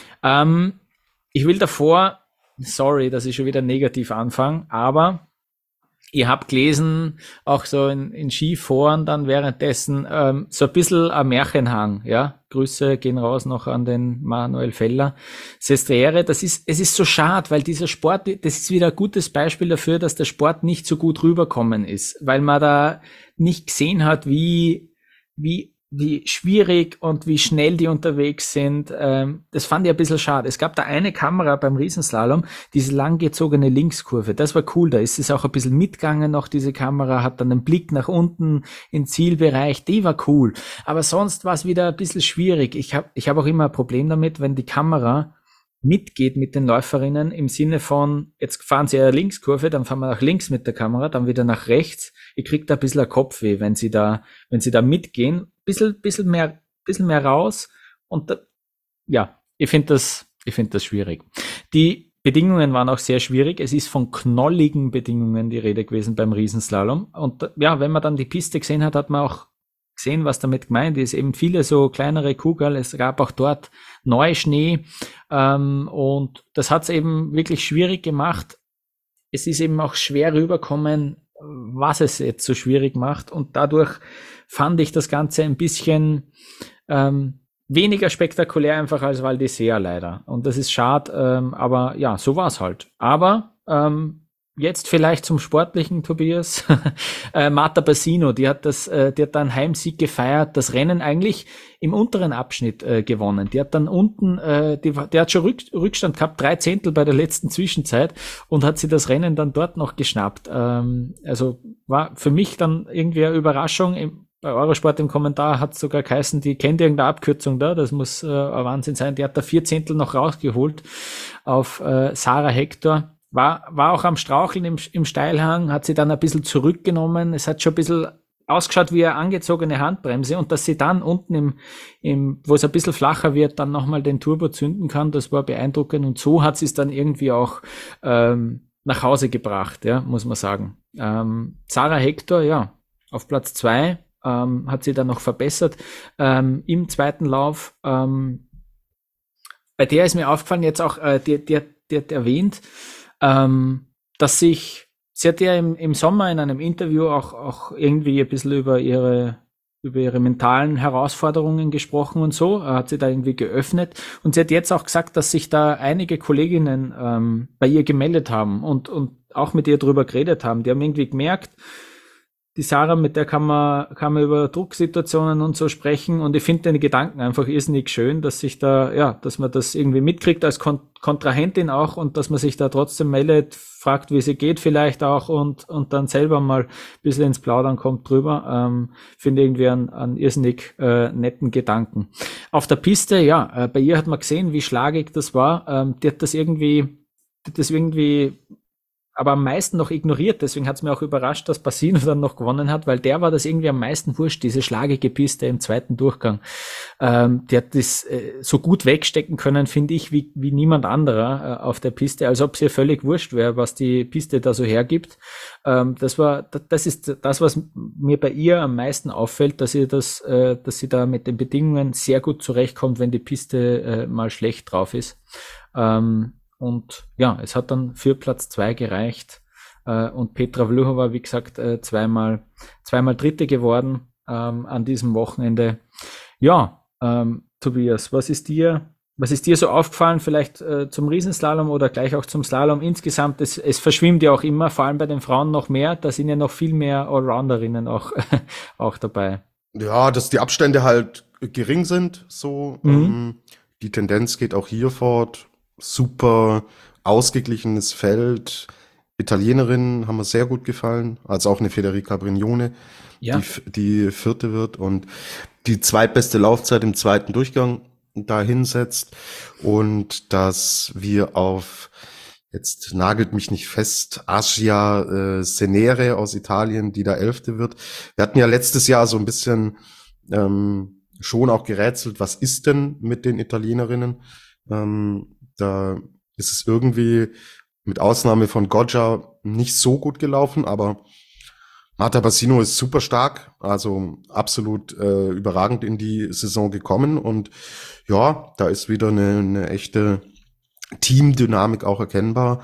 [SPEAKER 2] Ähm, ich will davor, sorry, dass ich schon wieder negativ anfange, aber ihr habt gelesen, auch so in, in Skiforen dann währenddessen, ähm, so ein bisschen ein Märchenhang, ja. Grüße gehen raus noch an den Manuel Feller. Sestriere, das ist, es ist so schade, weil dieser Sport, das ist wieder ein gutes Beispiel dafür, dass der Sport nicht so gut rüberkommen ist, weil man da nicht gesehen hat, wie, wie, wie schwierig und wie schnell die unterwegs sind. Ähm, das fand ich ein bisschen schade. Es gab da eine Kamera beim Riesenslalom, diese langgezogene Linkskurve. Das war cool. Da ist es auch ein bisschen mitgegangen noch, diese Kamera, hat dann einen Blick nach unten im Zielbereich. Die war cool. Aber sonst war es wieder ein bisschen schwierig. Ich habe ich hab auch immer ein Problem damit, wenn die Kamera mitgeht mit den Läuferinnen im Sinne von, jetzt fahren sie eine Linkskurve, dann fahren wir nach links mit der Kamera, dann wieder nach rechts. Ihr kriegt da ein bisschen ein Kopfweh, wenn sie da, wenn sie da mitgehen. Bisschen, bisschen mehr, bisschen mehr raus. Und da, ja, ich finde das, ich finde das schwierig. Die Bedingungen waren auch sehr schwierig. Es ist von knolligen Bedingungen die Rede gewesen beim Riesenslalom. Und ja, wenn man dann die Piste gesehen hat, hat man auch gesehen, was damit gemeint ist. Eben viele so kleinere Kugeln. Es gab auch dort Neuschnee. Ähm, und das hat es eben wirklich schwierig gemacht. Es ist eben auch schwer rüberkommen, was es jetzt so schwierig macht. Und dadurch fand ich das Ganze ein bisschen ähm, weniger spektakulär einfach als Val d'Isère leider. Und das ist schade, ähm, aber ja, so war es halt. Aber ähm, jetzt vielleicht zum Sportlichen, Tobias. äh, Marta Bassino, die hat das, äh, die hat dann Heimsieg gefeiert, das Rennen eigentlich im unteren Abschnitt äh, gewonnen. Die hat dann unten, äh, die, die hat schon Rück, Rückstand gehabt, drei Zehntel bei der letzten Zwischenzeit, und hat sie das Rennen dann dort noch geschnappt. Ähm, also war für mich dann irgendwie eine Überraschung. Im, bei Eurosport im Kommentar hat es sogar geheißen, die kennt irgendeine Abkürzung da, das muss äh, ein Wahnsinn sein. Die hat da vier Zehntel noch rausgeholt auf äh, Sarah Hector. War, war auch am Straucheln im, im Steilhang, hat sie dann ein bisschen zurückgenommen. Es hat schon ein bisschen ausgeschaut wie eine angezogene Handbremse, und dass sie dann unten im, im, wo es ein bisschen flacher wird, dann nochmal den Turbo zünden kann, das war beeindruckend, und so hat sie es dann irgendwie auch ähm, nach Hause gebracht, ja, muss man sagen. Ähm, Sarah Hector, ja, auf Platz zwei, ähm, hat sie dann noch verbessert ähm, im zweiten Lauf. Ähm, bei der ist mir aufgefallen, jetzt auch, äh, die, die, die hat erwähnt, Ähm, dass sich, sie hat ja im, im Sommer in einem Interview auch, auch irgendwie ein bisschen über ihre, über ihre mentalen Herausforderungen gesprochen und so, hat sie da irgendwie geöffnet, und sie hat jetzt auch gesagt, dass sich da einige Kolleginnen ähm, bei ihr gemeldet haben und, und auch mit ihr drüber geredet haben. Die haben irgendwie gemerkt, die Sarah, mit der kann man, kann man über Drucksituationen und so sprechen, und ich finde den Gedanken einfach irrsinnig schön, dass sich da, ja, dass man das irgendwie mitkriegt als Kon- Kontrahentin auch, und dass man sich da trotzdem meldet, fragt, wie sie geht vielleicht auch, und, und dann selber mal ein bisschen ins Plaudern kommt drüber. Ähm, finde irgendwie einen, einen irrsinnig äh, netten Gedanken. Auf der Piste, ja, äh, bei ihr hat man gesehen, wie schlagig das war. Ähm, die hat das irgendwie das irgendwie aber am meisten noch ignoriert. Deswegen hat es mir auch überrascht, dass Bassino dann noch gewonnen hat, weil der war das irgendwie am meisten wurscht, diese schlagige Piste im zweiten Durchgang. Ähm, der hat das äh, so gut wegstecken können, finde ich, wie, wie niemand anderer äh, auf der Piste, als ob es ihr völlig wurscht wäre, was die Piste da so hergibt. Ähm, das war, das ist das, was mir bei ihr am meisten auffällt, dass sie das, äh, dass sie da mit den Bedingungen sehr gut zurechtkommt, wenn die Piste äh, mal schlecht drauf ist. Ähm, Und ja, es hat dann für Platz zwei gereicht. Äh, und Petra Vlhova, wie gesagt, äh, zweimal, zweimal Dritte geworden ähm, an diesem Wochenende. Ja, ähm, Tobias, was ist dir, was ist dir so aufgefallen, vielleicht äh, zum Riesenslalom oder gleich auch zum Slalom insgesamt? Es, es verschwimmt ja auch immer, vor allem bei den Frauen noch mehr. Da sind ja noch viel mehr Allrounderinnen auch, auch dabei.
[SPEAKER 3] Ja, dass die Abstände halt gering sind, so.
[SPEAKER 2] Mhm.
[SPEAKER 3] Ähm, die Tendenz geht auch hier fort. Super ausgeglichenes Feld. Italienerinnen haben mir sehr gut gefallen, also auch eine Federica Brignone,
[SPEAKER 2] Ja.
[SPEAKER 3] die, die vierte wird und die zweitbeste Laufzeit im zweiten Durchgang da hinsetzt und dass wir auf, jetzt nagelt mich nicht fest, Asia äh, Senere aus Italien, die da Elfte wird. Wir hatten ja letztes Jahr so ein bisschen ähm, schon auch gerätselt, was ist denn mit den Italienerinnen? Ähm, Da ist es irgendwie mit Ausnahme von Goggia nicht so gut gelaufen, aber Marta Bassino ist super stark, also absolut äh, überragend in die Saison gekommen und ja, da ist wieder eine, eine echte Teamdynamik auch erkennbar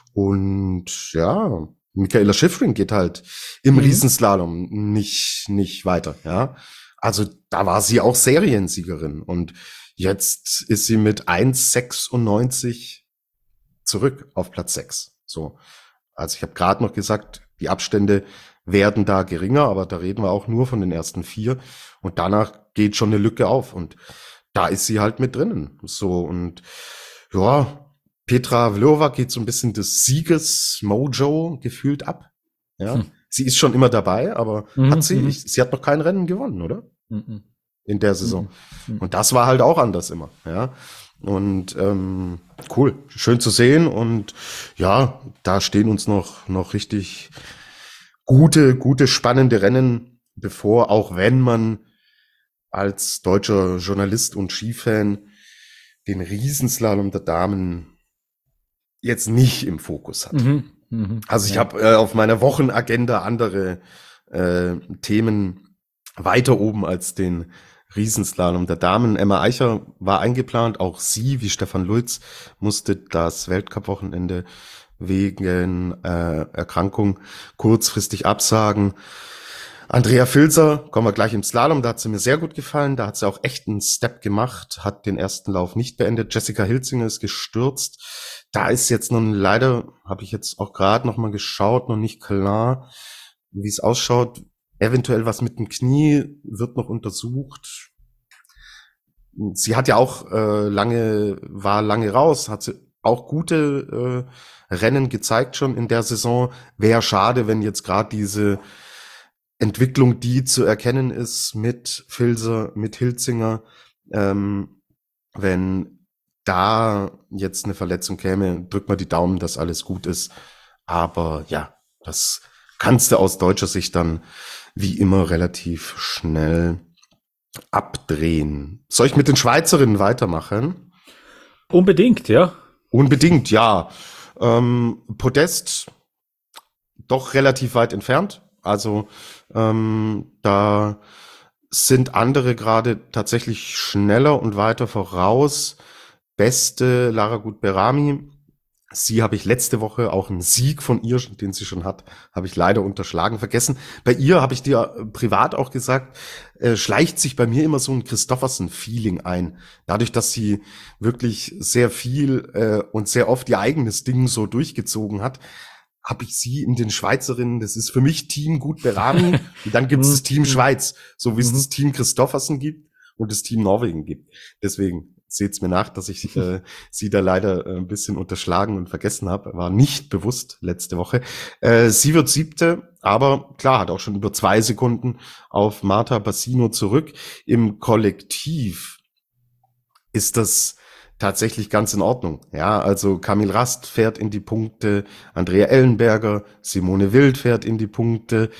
[SPEAKER 3] und ja, Michaela Schifrin geht halt im
[SPEAKER 2] Mhm.
[SPEAKER 3] Riesenslalom nicht, nicht weiter, ja. Also da war sie auch Seriensiegerin und jetzt ist sie mit eins sechsundneunzig zurück auf Platz sechs. So. Also ich habe gerade noch gesagt, die Abstände werden da geringer, aber da reden wir auch nur von den ersten vier. Und danach geht schon eine Lücke auf. Und da ist sie halt mit drinnen. So, und ja, Petra Vlhova geht so ein bisschen das Sieges-Mojo gefühlt ab. Ja.
[SPEAKER 2] Hm.
[SPEAKER 3] Sie ist schon immer dabei, aber
[SPEAKER 2] Mhm,
[SPEAKER 3] hat sie,
[SPEAKER 2] mhm.
[SPEAKER 3] ich, sie hat noch kein Rennen gewonnen, oder?
[SPEAKER 2] Mhm.
[SPEAKER 3] In der Saison.
[SPEAKER 2] Mhm.
[SPEAKER 3] Und das war halt auch anders immer, ja. Und ähm, cool, schön zu sehen und ja, da stehen uns noch noch richtig gute, gute, spannende Rennen bevor, auch wenn man als deutscher Journalist und Skifan den Riesenslalom der Damen jetzt nicht im Fokus hat.
[SPEAKER 2] Mhm. Mhm.
[SPEAKER 3] Also ich
[SPEAKER 2] Ja.
[SPEAKER 3] habe äh, auf meiner Wochenagenda andere äh, Themen weiter oben als den Riesenslalom der Damen. Emma Eicher war eingeplant, auch sie, wie Stefan Lulz, musste das Weltcup-Wochenende wegen äh, Erkrankung kurzfristig absagen. Andrea Filzer, kommen wir gleich im Slalom, da hat sie mir sehr gut gefallen, da hat sie auch echt einen Step gemacht, hat den ersten Lauf nicht beendet. Jessica Hilzinger ist gestürzt. Da ist jetzt nun leider, habe ich jetzt auch gerade noch mal geschaut, noch nicht klar, wie es ausschaut. Eventuell was mit dem Knie wird noch untersucht. Sie hat ja auch äh, lange, war lange raus, hat sie auch gute äh, Rennen gezeigt schon in der Saison. Wäre schade, wenn jetzt gerade diese Entwicklung, die zu erkennen ist mit Filzer, mit Hilzinger, ähm, wenn da jetzt eine Verletzung käme, drückt mal die Daumen, dass alles gut ist. Aber ja, das kannst du aus deutscher Sicht dann wie immer relativ schnell abdrehen. Soll ich mit den Schweizerinnen weitermachen?
[SPEAKER 2] Unbedingt, ja.
[SPEAKER 3] Unbedingt, ja. Ähm, Podest doch relativ weit entfernt. Also ähm, da sind andere gerade tatsächlich schneller und weiter voraus. Beste Lara Gut-Berami. Sie habe ich letzte Woche auch einen Sieg von ihr, den sie schon hat, habe ich leider unterschlagen, vergessen. Bei ihr habe ich dir privat auch gesagt, äh, schleicht sich bei mir immer so ein Christoffersen-Feeling ein. Dadurch, dass sie wirklich sehr viel äh, und sehr oft ihr eigenes Ding so durchgezogen hat, habe ich sie in den Schweizerinnen, das ist für mich Team Gut-Berami und dann gibt es das Team Schweiz, so wie es das Team Christoffersen gibt und das Team Norwegen gibt. Deswegen seht's mir nach, dass ich äh, sie da leider äh, ein bisschen unterschlagen und vergessen habe. War nicht bewusst letzte Woche. Äh, sie wird siebte, aber klar, hat auch schon über zwei Sekunden auf Marta Bassino zurück. Im Kollektiv ist das tatsächlich ganz in Ordnung. Ja, also Kamil Rast fährt in die Punkte, Andrea Ellenberger, Simone Wild fährt in die Punkte.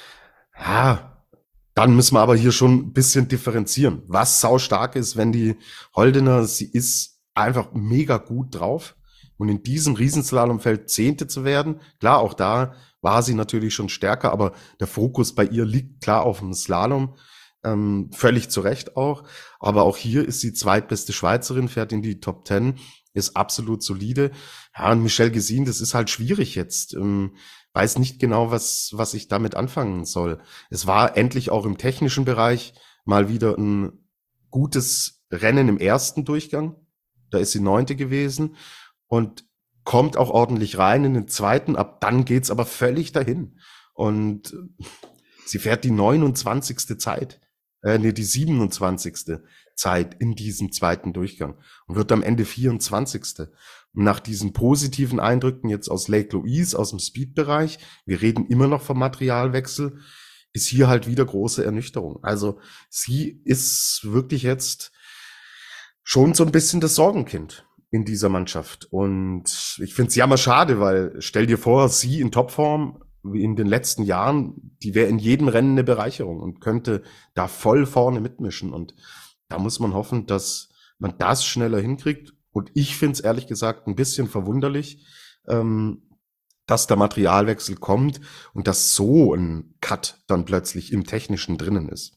[SPEAKER 3] Ja, dann müssen wir aber hier schon ein bisschen differenzieren. Was sau stark ist, wenn die Holdener, sie ist einfach mega gut drauf. Und in diesem Riesenslalomfeld Zehnte zu werden, klar, auch da war sie natürlich schon stärker, aber der Fokus bei ihr liegt klar auf dem Slalom. Ähm, völlig zu Recht auch, aber auch hier ist sie zweitbeste Schweizerin, fährt in die Top Ten, ist absolut solide. Ja, und Michelle Gesin, das ist halt schwierig jetzt. Ähm, weiß nicht genau, was was ich damit anfangen soll. Es war endlich auch im technischen Bereich mal wieder ein gutes Rennen im ersten Durchgang. Da ist sie Neunte gewesen und kommt auch ordentlich rein in den zweiten. Ab dann geht's aber völlig dahin. Und sie fährt die neunundzwanzigste Zeit. Äh, nee, die siebenundzwanzigste Zeit in diesem zweiten Durchgang und wird am Ende vierundzwanzigste. Und nach diesen positiven Eindrücken jetzt aus Lake Louise, aus dem Speed-Bereich, wir reden immer noch vom Materialwechsel, ist hier halt wieder große Ernüchterung. Also sie ist wirklich jetzt schon so ein bisschen das Sorgenkind in dieser Mannschaft. Und ich finde es jammer schade, weil stell dir vor, sie in Topform wie in den letzten Jahren, die wäre in jedem Rennen eine Bereicherung und könnte da voll vorne mitmischen. Und da muss man hoffen, dass man das schneller hinkriegt. Und ich finde es ehrlich gesagt ein bisschen verwunderlich, ähm, dass der Materialwechsel kommt und dass so ein Cut dann plötzlich im Technischen drinnen ist.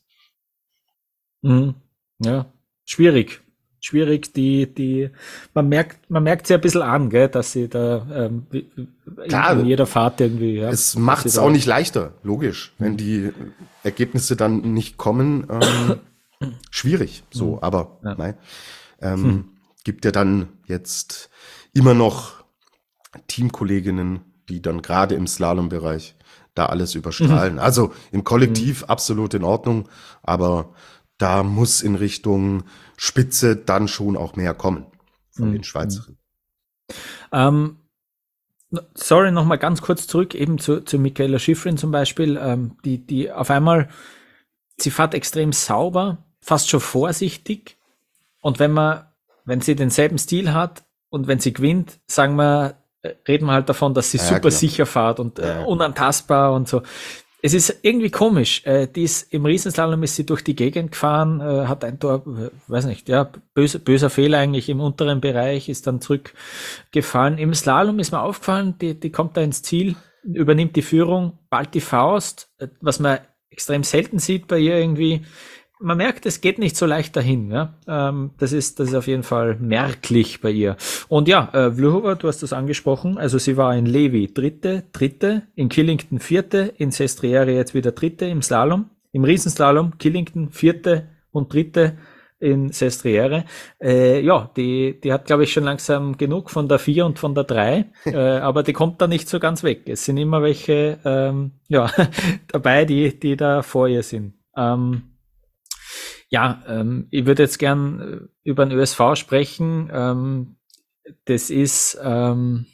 [SPEAKER 2] Mhm. Ja, schwierig. Schwierig, die, die, man merkt, man merkt sie ein bisschen an, gell, dass sie da ähm,
[SPEAKER 3] Klar,
[SPEAKER 2] in jeder Fahrt irgendwie. Ja,
[SPEAKER 3] es macht es auch nicht leichter, logisch, mhm. wenn die Ergebnisse dann nicht kommen. Ähm, schwierig, so, mhm. aber ja. nein, ähm, hm. gibt ja dann jetzt immer noch Teamkolleginnen, die dann gerade im Slalombereich da alles überstrahlen. Mhm. Also im Kollektiv mhm. absolut in Ordnung, aber da muss in Richtung Spitze dann schon auch mehr kommen von mhm. den Schweizerinnen.
[SPEAKER 2] Ähm, sorry, nochmal ganz kurz zurück eben zu, zu Michaela Schifrin zum Beispiel, ähm, die, die auf einmal, sie fährt extrem sauber, fast schon vorsichtig, und wenn man, wenn sie denselben Stil hat und wenn sie gewinnt, sagen wir, reden wir halt davon, dass sie ja, super klar. sicher fährt und äh, unantastbar und so. Es ist irgendwie komisch. Äh, die ist, im Riesenslalom ist sie durch die Gegend gefahren, äh, hat ein Tor, äh, weiß nicht, ja, böse, böser Fehler eigentlich im unteren Bereich, ist dann zurückgefallen. Im Slalom ist mir aufgefallen, die, die kommt da ins Ziel, übernimmt die Führung, ballt die Faust, äh, was man extrem selten sieht bei ihr irgendwie. Man merkt, es geht nicht so leicht dahin. Ja? Ähm, das ist, das ist auf jeden Fall merklich bei ihr. Und ja, äh, Vlhova, du hast das angesprochen. Also sie war in Levi dritte, dritte, in Killington vierte, in Sestriere jetzt wieder dritte im Slalom, im Riesenslalom Killington vierte und dritte in Sestriere. Äh, ja, die, die hat, glaube ich, schon langsam genug von der vier und von der drei, äh, aber die kommt da nicht so ganz weg. Es sind immer welche ähm, ja, dabei, die, die da vor ihr sind. Ähm, Ja, ähm, ich würde jetzt gern über den Ö S V sprechen. Ähm, das ist, ähm,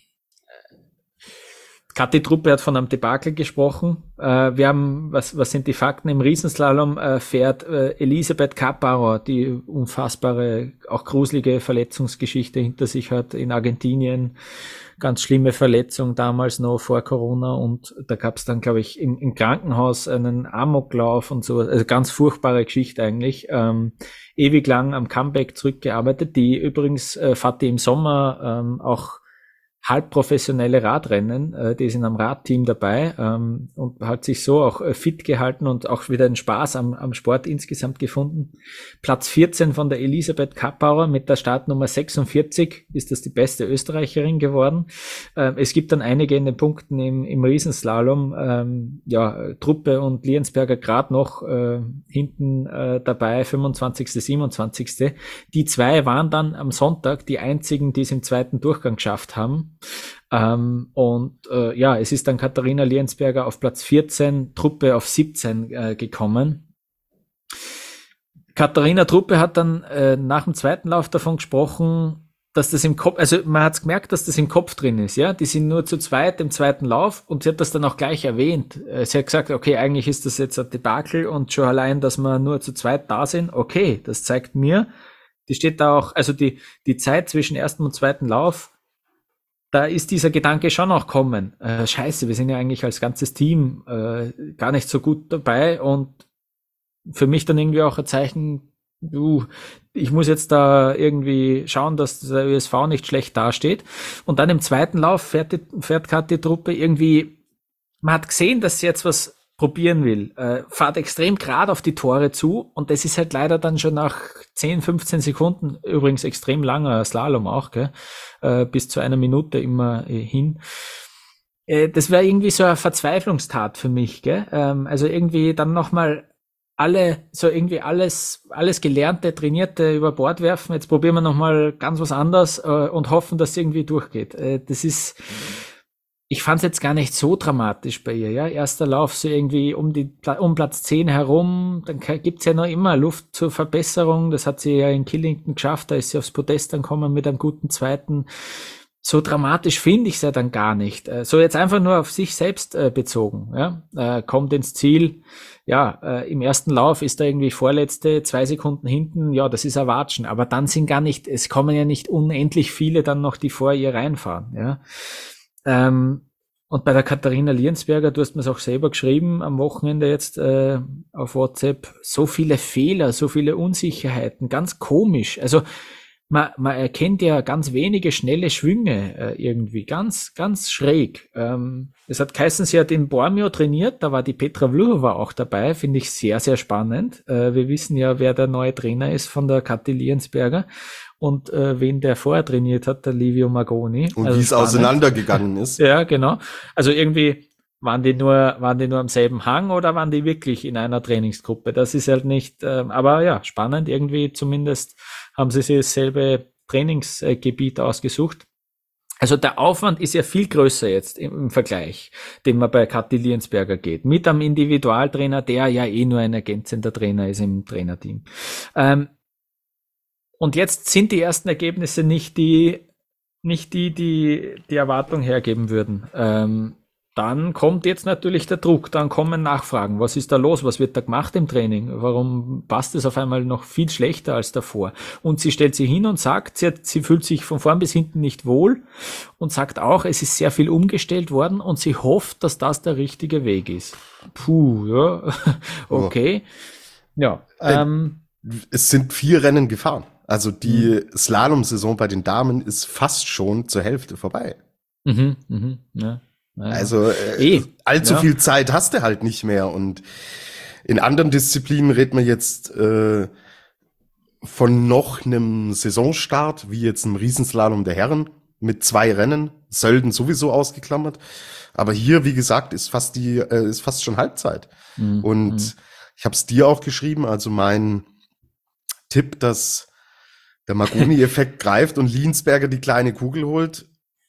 [SPEAKER 2] Kathi Truppe hat von einem Debakel gesprochen. Äh, wir haben, was, was sind die Fakten? Im Riesenslalom äh, fährt äh, Elisabeth Caparro, die unfassbare, auch gruselige Verletzungsgeschichte hinter sich hat in Argentinien. Ganz schlimme Verletzung damals noch vor Corona, und da gab es dann, glaube ich, im, im Krankenhaus einen Amoklauf und so, also ganz furchtbare Geschichte eigentlich. Ähm, ewig lang am Comeback zurückgearbeitet, die übrigens äh, fährt die im Sommer ähm, auch halbprofessionelle Radrennen, äh, die sind am Radteam dabei ähm, und hat sich so auch äh, fit gehalten und auch wieder einen Spaß am, am Sport insgesamt gefunden. Platz vierzehn von der Elisabeth Caparro mit der Startnummer sechsundvierzig ist das die beste Österreicherin geworden. Ähm, es gibt dann einige in den Punkten im, im Riesenslalom, ähm, ja, Truppe und Liensberger gerade noch äh, hinten äh, dabei, fünfundzwanzigste, siebenundzwanzigste Die zwei waren dann am Sonntag die einzigen, die es im zweiten Durchgang geschafft haben. Ähm, und äh, ja, es ist dann Katharina Liensberger auf Platz vierzehn, Truppe auf siebzehn äh, gekommen. Katharina Truppe hat dann äh, nach dem zweiten Lauf davon gesprochen, dass das im Kopf, also man hat gemerkt, dass das im Kopf drin ist, ja, die sind nur zu zweit im zweiten Lauf, und sie hat das dann auch gleich erwähnt. Sie hat gesagt, okay, eigentlich ist das jetzt ein Debakel, und schon allein, dass wir nur zu zweit da sind, okay, das zeigt mir, Die steht da auch, also die, die Zeit zwischen ersten und zweiten Lauf, da ist dieser Gedanke schon auch kommen. Äh, scheiße, wir sind ja eigentlich als ganzes Team äh, gar nicht so gut dabei und für mich dann irgendwie auch ein Zeichen, du, ich muss jetzt da irgendwie schauen, dass der Ö S V nicht schlecht dasteht. Und dann im zweiten Lauf fährt, die, fährt gerade die Truppe irgendwie, man hat gesehen, dass sie jetzt was probieren will, äh, fährt extrem gerade auf die Tore zu und das ist halt leider dann schon nach zehn, fünfzehn Sekunden, übrigens extrem langer Slalom auch, gell, äh, bis zu einer Minute immer äh, hin. Äh, das wäre irgendwie so eine Verzweiflungstat für mich, gell, ähm, also irgendwie dann nochmal alle, so irgendwie alles, alles Gelernte, Trainierte über Bord werfen, jetzt probieren wir nochmal ganz was anderes äh, und hoffen, dass es irgendwie durchgeht. Äh, das ist, ich fand es jetzt gar nicht so dramatisch bei ihr, ja. Erster Lauf so irgendwie um die um Platz zehn herum, dann gibt's ja noch immer Luft zur Verbesserung. Das hat sie ja in Killington geschafft, da ist sie aufs Podest dann gekommen mit einem guten zweiten. So dramatisch finde ich es ja dann gar nicht. So jetzt einfach nur auf sich selbst äh, bezogen, ja. Äh, kommt ins Ziel, ja, äh, im ersten Lauf ist da irgendwie Vorletzte, zwei Sekunden hinten, ja, das ist ein Watschen, aber dann sind gar nicht, es kommen ja nicht unendlich viele dann noch, die vor ihr reinfahren, ja. Ähm, und bei der Katharina Liensberger, du hast mir es auch selber geschrieben am Wochenende jetzt äh, auf WhatsApp, so viele Fehler, so viele Unsicherheiten, ganz komisch. Also man, man erkennt ja ganz wenige schnelle Schwünge äh, irgendwie, ganz, ganz schräg. Ähm, es hat geheißen, sie hat in Bormio trainiert, da war die Petra Vlhova auch dabei, finde ich sehr, sehr spannend. Äh, wir wissen ja, wer der neue Trainer ist von der Kathi Liensberger. Und äh, wen der vorher trainiert hat, der Livio Magoni.
[SPEAKER 3] Und
[SPEAKER 2] also
[SPEAKER 3] wie es
[SPEAKER 2] spannend.
[SPEAKER 3] auseinandergegangen ist.
[SPEAKER 2] Ja, genau. Also irgendwie waren die nur, waren die nur am selben Hang oder waren die wirklich in einer Trainingsgruppe? Das ist halt nicht, äh, aber ja, spannend. Irgendwie zumindest haben sie sich dasselbe Trainingsgebiet ausgesucht. Also der Aufwand ist ja viel größer jetzt im, im Vergleich, den man bei Kathi Liensberger geht. Mit einem Individualtrainer, der ja eh nur ein ergänzender Trainer ist im Trainerteam. Ähm, Und jetzt sind die ersten Ergebnisse nicht die, nicht die, die die Erwartung hergeben würden. Ähm, dann kommt jetzt natürlich der Druck, dann kommen Nachfragen. Was ist da los? Was wird da gemacht im Training? Warum passt es auf einmal noch viel schlechter als davor? Und sie stellt sich hin und sagt, sie, hat, sie fühlt sich von vorn bis hinten nicht wohl und sagt auch, es ist sehr viel umgestellt worden und sie hofft, dass das der richtige Weg ist. Puh, ja, okay. Ja, ähm,
[SPEAKER 3] es sind vier Rennen gefahren. Also die mhm. Slalom-Saison bei den Damen ist fast schon zur Hälfte vorbei.
[SPEAKER 2] Mhm, mhm, ja. Naja.
[SPEAKER 3] Also äh,
[SPEAKER 2] eh,
[SPEAKER 3] allzu
[SPEAKER 2] ja.
[SPEAKER 3] viel Zeit hast du halt nicht mehr. Und in anderen Disziplinen redet man jetzt äh, von noch einem Saisonstart, wie jetzt einem Riesenslalom der Herren mit zwei Rennen, Sölden sowieso ausgeklammert. Aber hier, wie gesagt, ist fast die äh, ist fast schon Halbzeit. Mhm. Und mhm. ich habe es dir auch geschrieben, also mein Tipp, dass der Magoni-Effekt greift und Liensberger die kleine Kugel holt.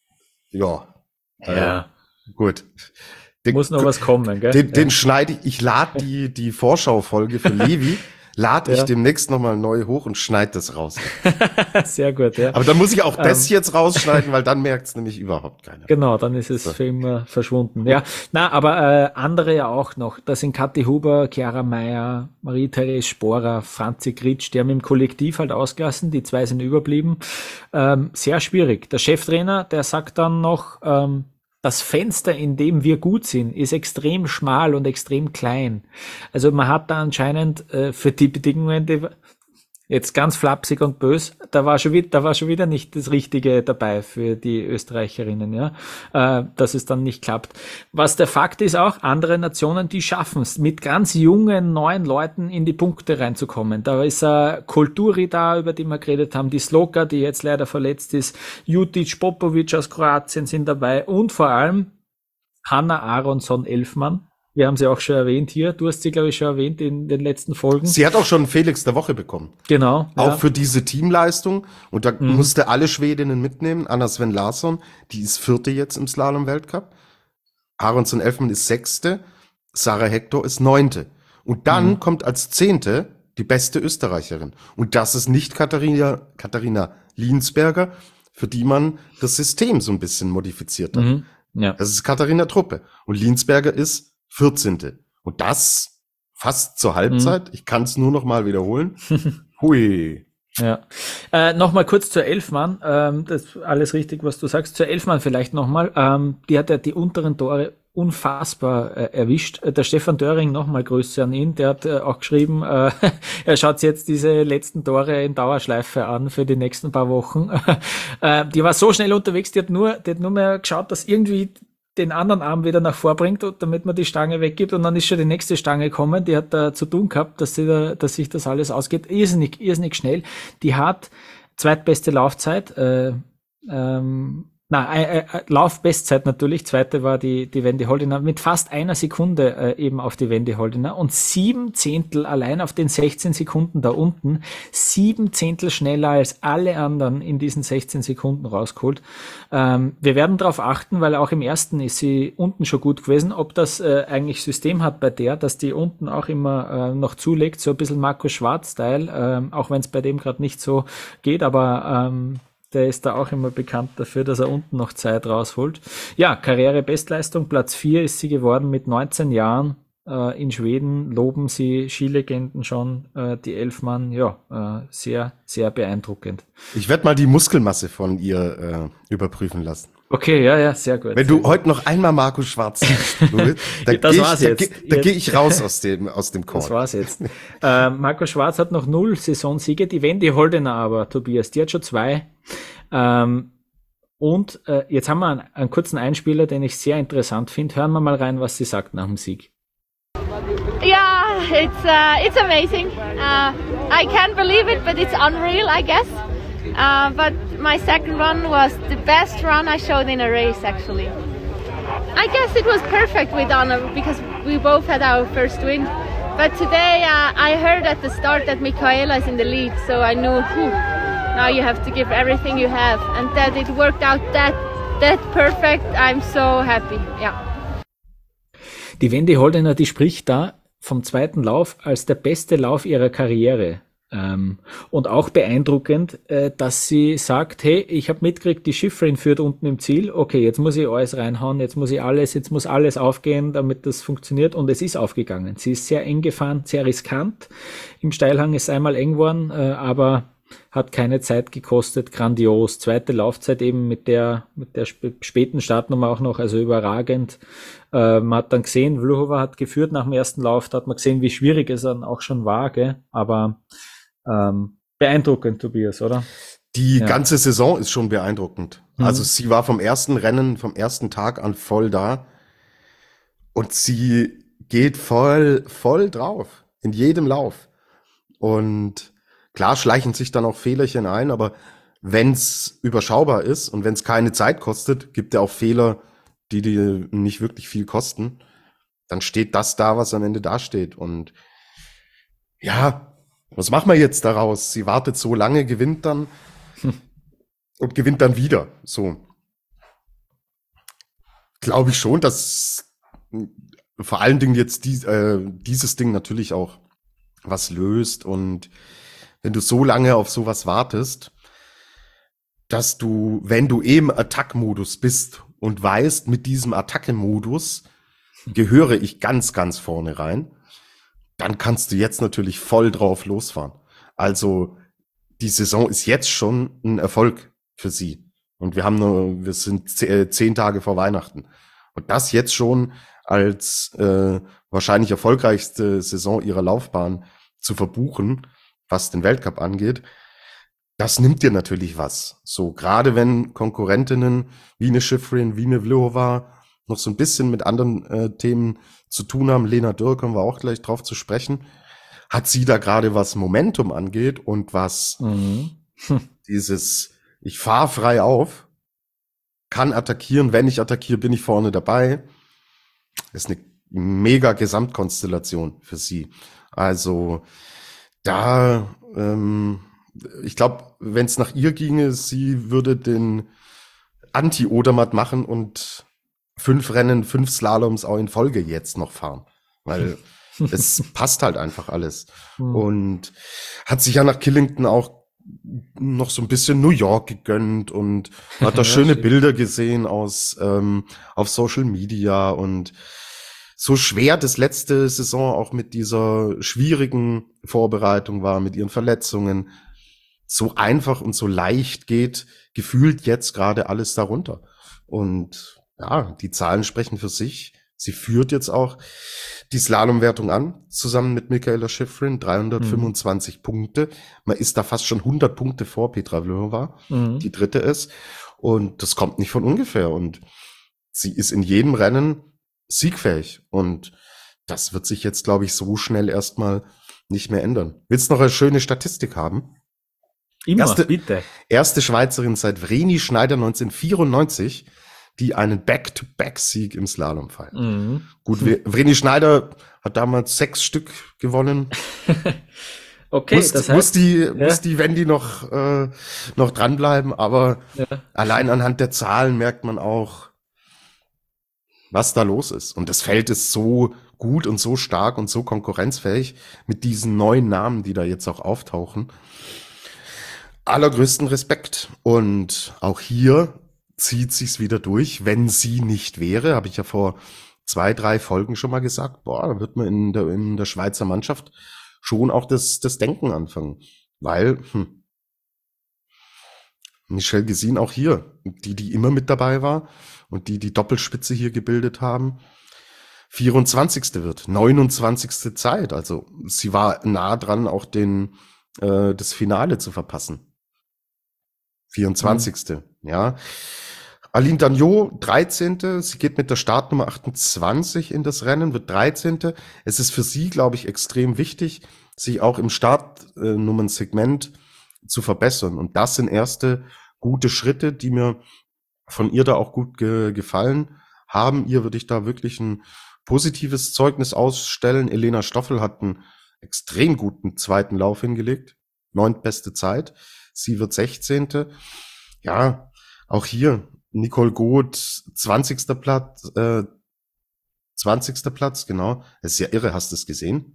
[SPEAKER 3] Ja.
[SPEAKER 2] Ja.
[SPEAKER 3] Äh, gut. Den,
[SPEAKER 2] muss noch was kommen, gell?
[SPEAKER 3] Den,
[SPEAKER 2] ja.
[SPEAKER 3] den schneide ich, ich lade die, die Vorschaufolge für Levi, lade ja. ich demnächst nochmal neu hoch und schneide das raus.
[SPEAKER 2] Sehr gut, ja.
[SPEAKER 3] Aber dann muss ich auch ähm. das jetzt rausschneiden, weil dann merkt es nämlich überhaupt keiner.
[SPEAKER 2] Genau, dann ist es so. Für immer verschwunden. Ja, na, aber äh, andere ja auch noch. Da sind Kathi Huber, Chiara Meier, Marie-Therese Sporer, Franzi Gritsch, die haben im Kollektiv halt ausgelassen, die zwei sind überblieben. Ähm, sehr schwierig. Der Cheftrainer, der sagt dann noch, ähm, das Fenster, in dem wir gut sind, ist extrem schmal und extrem klein. Also man hat da anscheinend äh, für die Bedingungen, die, jetzt ganz flapsig und bös, da war schon wieder, da war schon wieder nicht das Richtige dabei für die Österreicherinnen, ja, äh, dass es dann nicht klappt. Was der Fakt ist auch, andere Nationen, die schaffen es, mit ganz jungen, neuen Leuten in die Punkte reinzukommen. Da ist äh, Kulturi da, über die wir geredet haben, die Sloka, die jetzt leider verletzt ist, Jutic, Popovic aus Kroatien sind dabei und vor allem Hanna Aronson-Elfmann. Wir haben sie auch schon erwähnt hier. Du hast sie, glaube ich, schon erwähnt in den letzten Folgen.
[SPEAKER 3] Sie hat auch schon Felix der Woche bekommen.
[SPEAKER 2] Genau.
[SPEAKER 3] Auch
[SPEAKER 2] ja.
[SPEAKER 3] für diese Teamleistung. Und da
[SPEAKER 2] mhm.
[SPEAKER 3] musste alle Schwedinnen mitnehmen. Anna Sven Larsson, die ist vierte jetzt im Slalom-Weltcup. Aronson Elfmann ist sechste. Sarah Hector ist neunte. Und dann mhm. kommt als zehnte die beste Österreicherin. Und das ist nicht Katharina, Katharina Liensberger, für die man das System so ein bisschen modifiziert hat.
[SPEAKER 2] Mhm. Ja.
[SPEAKER 3] Das ist Katharina Truppe. Und Liensberger ist vierzehnte. Und das fast zur Halbzeit. Mhm. Ich kann es nur noch mal wiederholen. Hui.
[SPEAKER 2] Ja. Äh, nochmal kurz zur Elfmann. Ähm, das ist alles richtig, was du sagst. Zur Elfmann vielleicht nochmal. Ähm, die hat ja die unteren Tore unfassbar äh, erwischt. Der Stefan Döring, nochmal Grüße an ihn, der hat äh, auch geschrieben, äh, er schaut jetzt diese letzten Tore in Dauerschleife an für die nächsten paar Wochen. äh, die war so schnell unterwegs, die hat nur, die hat nur mehr geschaut, dass irgendwie den anderen Arm wieder nach vorbringt, damit man die Stange weggibt, und dann ist schon die nächste Stange gekommen, die hat da zu tun gehabt, dass sie da, dass sich das alles ausgeht. Irrsinnig, irrsinnig schnell. Die hat zweitbeste Laufzeit, äh, ähm, na, äh, äh, Laufbestzeit natürlich, zweite war die, die Wendy Holdiner, mit fast einer Sekunde äh, eben auf die Wendy Holdiner und sieben Zehntel allein auf den sechzehn Sekunden da unten, sieben Zehntel schneller als alle anderen in diesen sechzehn Sekunden rausgeholt. Ähm, wir werden darauf achten, weil auch im ersten ist sie unten schon gut gewesen, ob das äh, eigentlich System hat bei der, dass die unten auch immer äh, noch zulegt, so ein bisschen Markus Schwarz-Style, äh, auch wenn es bei dem gerade nicht so geht, aber ähm, der ist da auch immer bekannt dafür, dass er unten noch Zeit rausholt. Ja, Karrierebestleistung, Platz vier ist sie geworden mit neunzehn Jahren. Äh, in Schweden loben sie Skilegenden schon, äh, die Elfmann, ja, äh, sehr, sehr beeindruckend.
[SPEAKER 3] Ich werde mal die Muskelmasse von ihr äh, überprüfen lassen.
[SPEAKER 2] Okay, ja, ja, sehr gut.
[SPEAKER 3] Wenn du heute noch einmal Markus Schwarz sagst, dann
[SPEAKER 2] das
[SPEAKER 3] gehe
[SPEAKER 2] war's
[SPEAKER 3] ich,
[SPEAKER 2] jetzt.
[SPEAKER 3] Da, da
[SPEAKER 2] Jetzt.
[SPEAKER 3] geh ich raus aus dem, aus dem Call.
[SPEAKER 2] Das war's jetzt. äh, Markus Schwarz hat noch null Saisonsiege, die Wendy Holdener aber, Tobias, die hat schon zwei. Ähm, und äh, jetzt haben wir einen, einen kurzen Einspieler, den ich sehr interessant finde. Hören wir mal rein, was sie sagt nach dem Sieg.
[SPEAKER 5] Yeah, it's uh, it's amazing. Uh, I can't believe it, but it's unreal, I guess. Uh, but my second run was the best run I showed in a race, actually. I guess it was perfect with Anna because we both had our first win. But today uh, I heard at the start that Michaela is in the lead, so I knew, whew, now you have to give everything you have. And that it worked out that that perfect. I'm so happy. Yeah.
[SPEAKER 2] Die Wendy Holdener, die spricht da vom zweiten Lauf als der beste Lauf ihrer Karriere. Ähm, und auch beeindruckend, äh, dass sie sagt, hey, ich habe mitgekriegt, die Schifferin führt unten im Ziel, okay, jetzt muss ich alles reinhauen, jetzt muss ich alles, jetzt muss alles aufgehen, damit das funktioniert, und es ist aufgegangen. Sie ist sehr eng gefahren, sehr riskant. Im Steilhang ist einmal eng geworden, äh, aber hat keine Zeit gekostet, grandios. Zweite Laufzeit eben mit der mit der sp- späten Startnummer auch noch, also überragend. Äh, man hat dann gesehen, Vlhova hat geführt nach dem ersten Lauf, da hat man gesehen, wie schwierig es dann auch schon war, gell? Aber ähm, beeindruckend, Tobias, oder?
[SPEAKER 3] Die
[SPEAKER 2] Ja.
[SPEAKER 3] ganze Saison ist schon beeindruckend.
[SPEAKER 2] Mhm.
[SPEAKER 3] Also sie war vom ersten Rennen, vom ersten Tag an voll da. Und sie geht voll, voll drauf. In jedem Lauf. Und klar schleichen sich dann auch Fehlerchen ein, aber wenn's überschaubar ist und wenn's keine Zeit kostet, gibt er auch Fehler, die dir nicht wirklich viel kosten. Dann steht das da, was am Ende dasteht. Und ja, was machen wir jetzt daraus? Sie wartet so lange, gewinnt dann hm. und gewinnt dann wieder. So. Glaube ich schon, dass vor allen Dingen jetzt die, äh, dieses Ding natürlich auch was löst. Und wenn du so lange auf sowas wartest, dass du, wenn du im Attack-Modus bist und weißt, mit diesem Attacke-Modus gehöre ich ganz, ganz vorne rein, dann kannst du jetzt natürlich voll drauf losfahren. Also die Saison ist jetzt schon ein Erfolg für sie. Und wir haben nur, wir sind zehn Tage vor Weihnachten. Und das jetzt schon als äh, wahrscheinlich erfolgreichste Saison ihrer Laufbahn zu verbuchen, was den Weltcup angeht, das nimmt dir natürlich was. So, gerade wenn Konkurrentinnen wie eine Schifrin, wie eine Vlhova noch so ein bisschen mit anderen äh, Themen zu tun haben, Lena Dürr, kommen wir auch gleich drauf zu sprechen, hat sie da gerade, was Momentum angeht und was
[SPEAKER 2] Mhm. Hm.
[SPEAKER 3] dieses, ich fahre frei auf, kann attackieren, wenn ich attackiere, bin ich vorne dabei, ist eine mega Gesamtkonstellation für sie. Also da, ähm, ich glaube, wenn es nach ihr ginge, sie würde den Anti-Odermatt machen und fünf Rennen, fünf Slaloms auch in Folge jetzt noch fahren, weil es passt halt einfach alles.
[SPEAKER 2] Hm.
[SPEAKER 3] Und hat sich ja nach Killington auch noch so ein bisschen New York gegönnt und hat da
[SPEAKER 2] Ja,
[SPEAKER 3] schöne
[SPEAKER 2] stimmt.
[SPEAKER 3] Bilder gesehen aus ähm, auf Social Media. Und so schwer das letzte Saison auch mit dieser schwierigen Vorbereitung war, mit ihren Verletzungen, so einfach und so leicht geht gefühlt jetzt gerade alles darunter. Und ja, die Zahlen sprechen für sich. Sie führt jetzt auch die Slalomwertung an, zusammen mit Mikaela Shiffrin, dreihundertfünfundzwanzig mhm. Punkte. Man ist da fast schon hundert Punkte vor Petra Vlhova, mhm. die dritte ist. Und das kommt nicht von ungefähr. Und sie ist in jedem Rennen siegfähig. Und das wird sich jetzt, glaube ich, so schnell erstmal nicht mehr ändern. Willst du noch eine schöne Statistik haben?
[SPEAKER 2] Immer,
[SPEAKER 3] erste,
[SPEAKER 2] bitte.
[SPEAKER 3] Erste Schweizerin seit Vreni Schneider neunzehnhundertvierundneunzig, die einen Back-to-Back-Sieg im Slalom feiert. Mhm. Gut, Vreni Schneider hat damals sechs Stück gewonnen.
[SPEAKER 2] Okay,
[SPEAKER 3] muss,
[SPEAKER 2] das heißt,
[SPEAKER 3] muss die,
[SPEAKER 2] ja.
[SPEAKER 3] muss die Wendy noch, äh, noch dranbleiben, aber ja. allein anhand der Zahlen merkt man auch, was da los ist. Und das Feld ist so gut und so stark und so konkurrenzfähig mit diesen neuen Namen, die da jetzt auch auftauchen. Allergrößten Respekt. Und auch hier zieht sich's wieder durch. Wenn sie nicht wäre, habe ich ja vor zwei, drei Folgen schon mal gesagt, boah, da wird man in der, in der Schweizer Mannschaft schon auch das, das Denken anfangen. Weil, hm, Michelle Gesin auch hier, die, die immer mit dabei war und die die Doppelspitze hier gebildet haben, vierundzwanzigste wird, neunundzwanzigste Zeit. Also sie war nah dran, auch den äh, das Finale zu verpassen. vierundzwanzigste Mhm. Ja. Aline Dagnot, dreizehnte Sie geht mit der Startnummer achtundzwanzig in das Rennen, wird dreizehnte Es ist für sie, glaube ich, extrem wichtig, sich auch im Startnummernsegment zu verbessern. Und das sind erste gute Schritte, die mir von ihr da auch gut ge- gefallen haben. Ihr würde ich da wirklich ein positives Zeugnis ausstellen. Elena Stoffel hat einen extrem guten zweiten Lauf hingelegt. Neuntbeste Zeit. Sie wird sechzehnte Ja, auch hier Nicole Goth, zwanzigster Platz, äh, zwanzigster Platz, genau. Das ist ja irre, hast du es gesehen?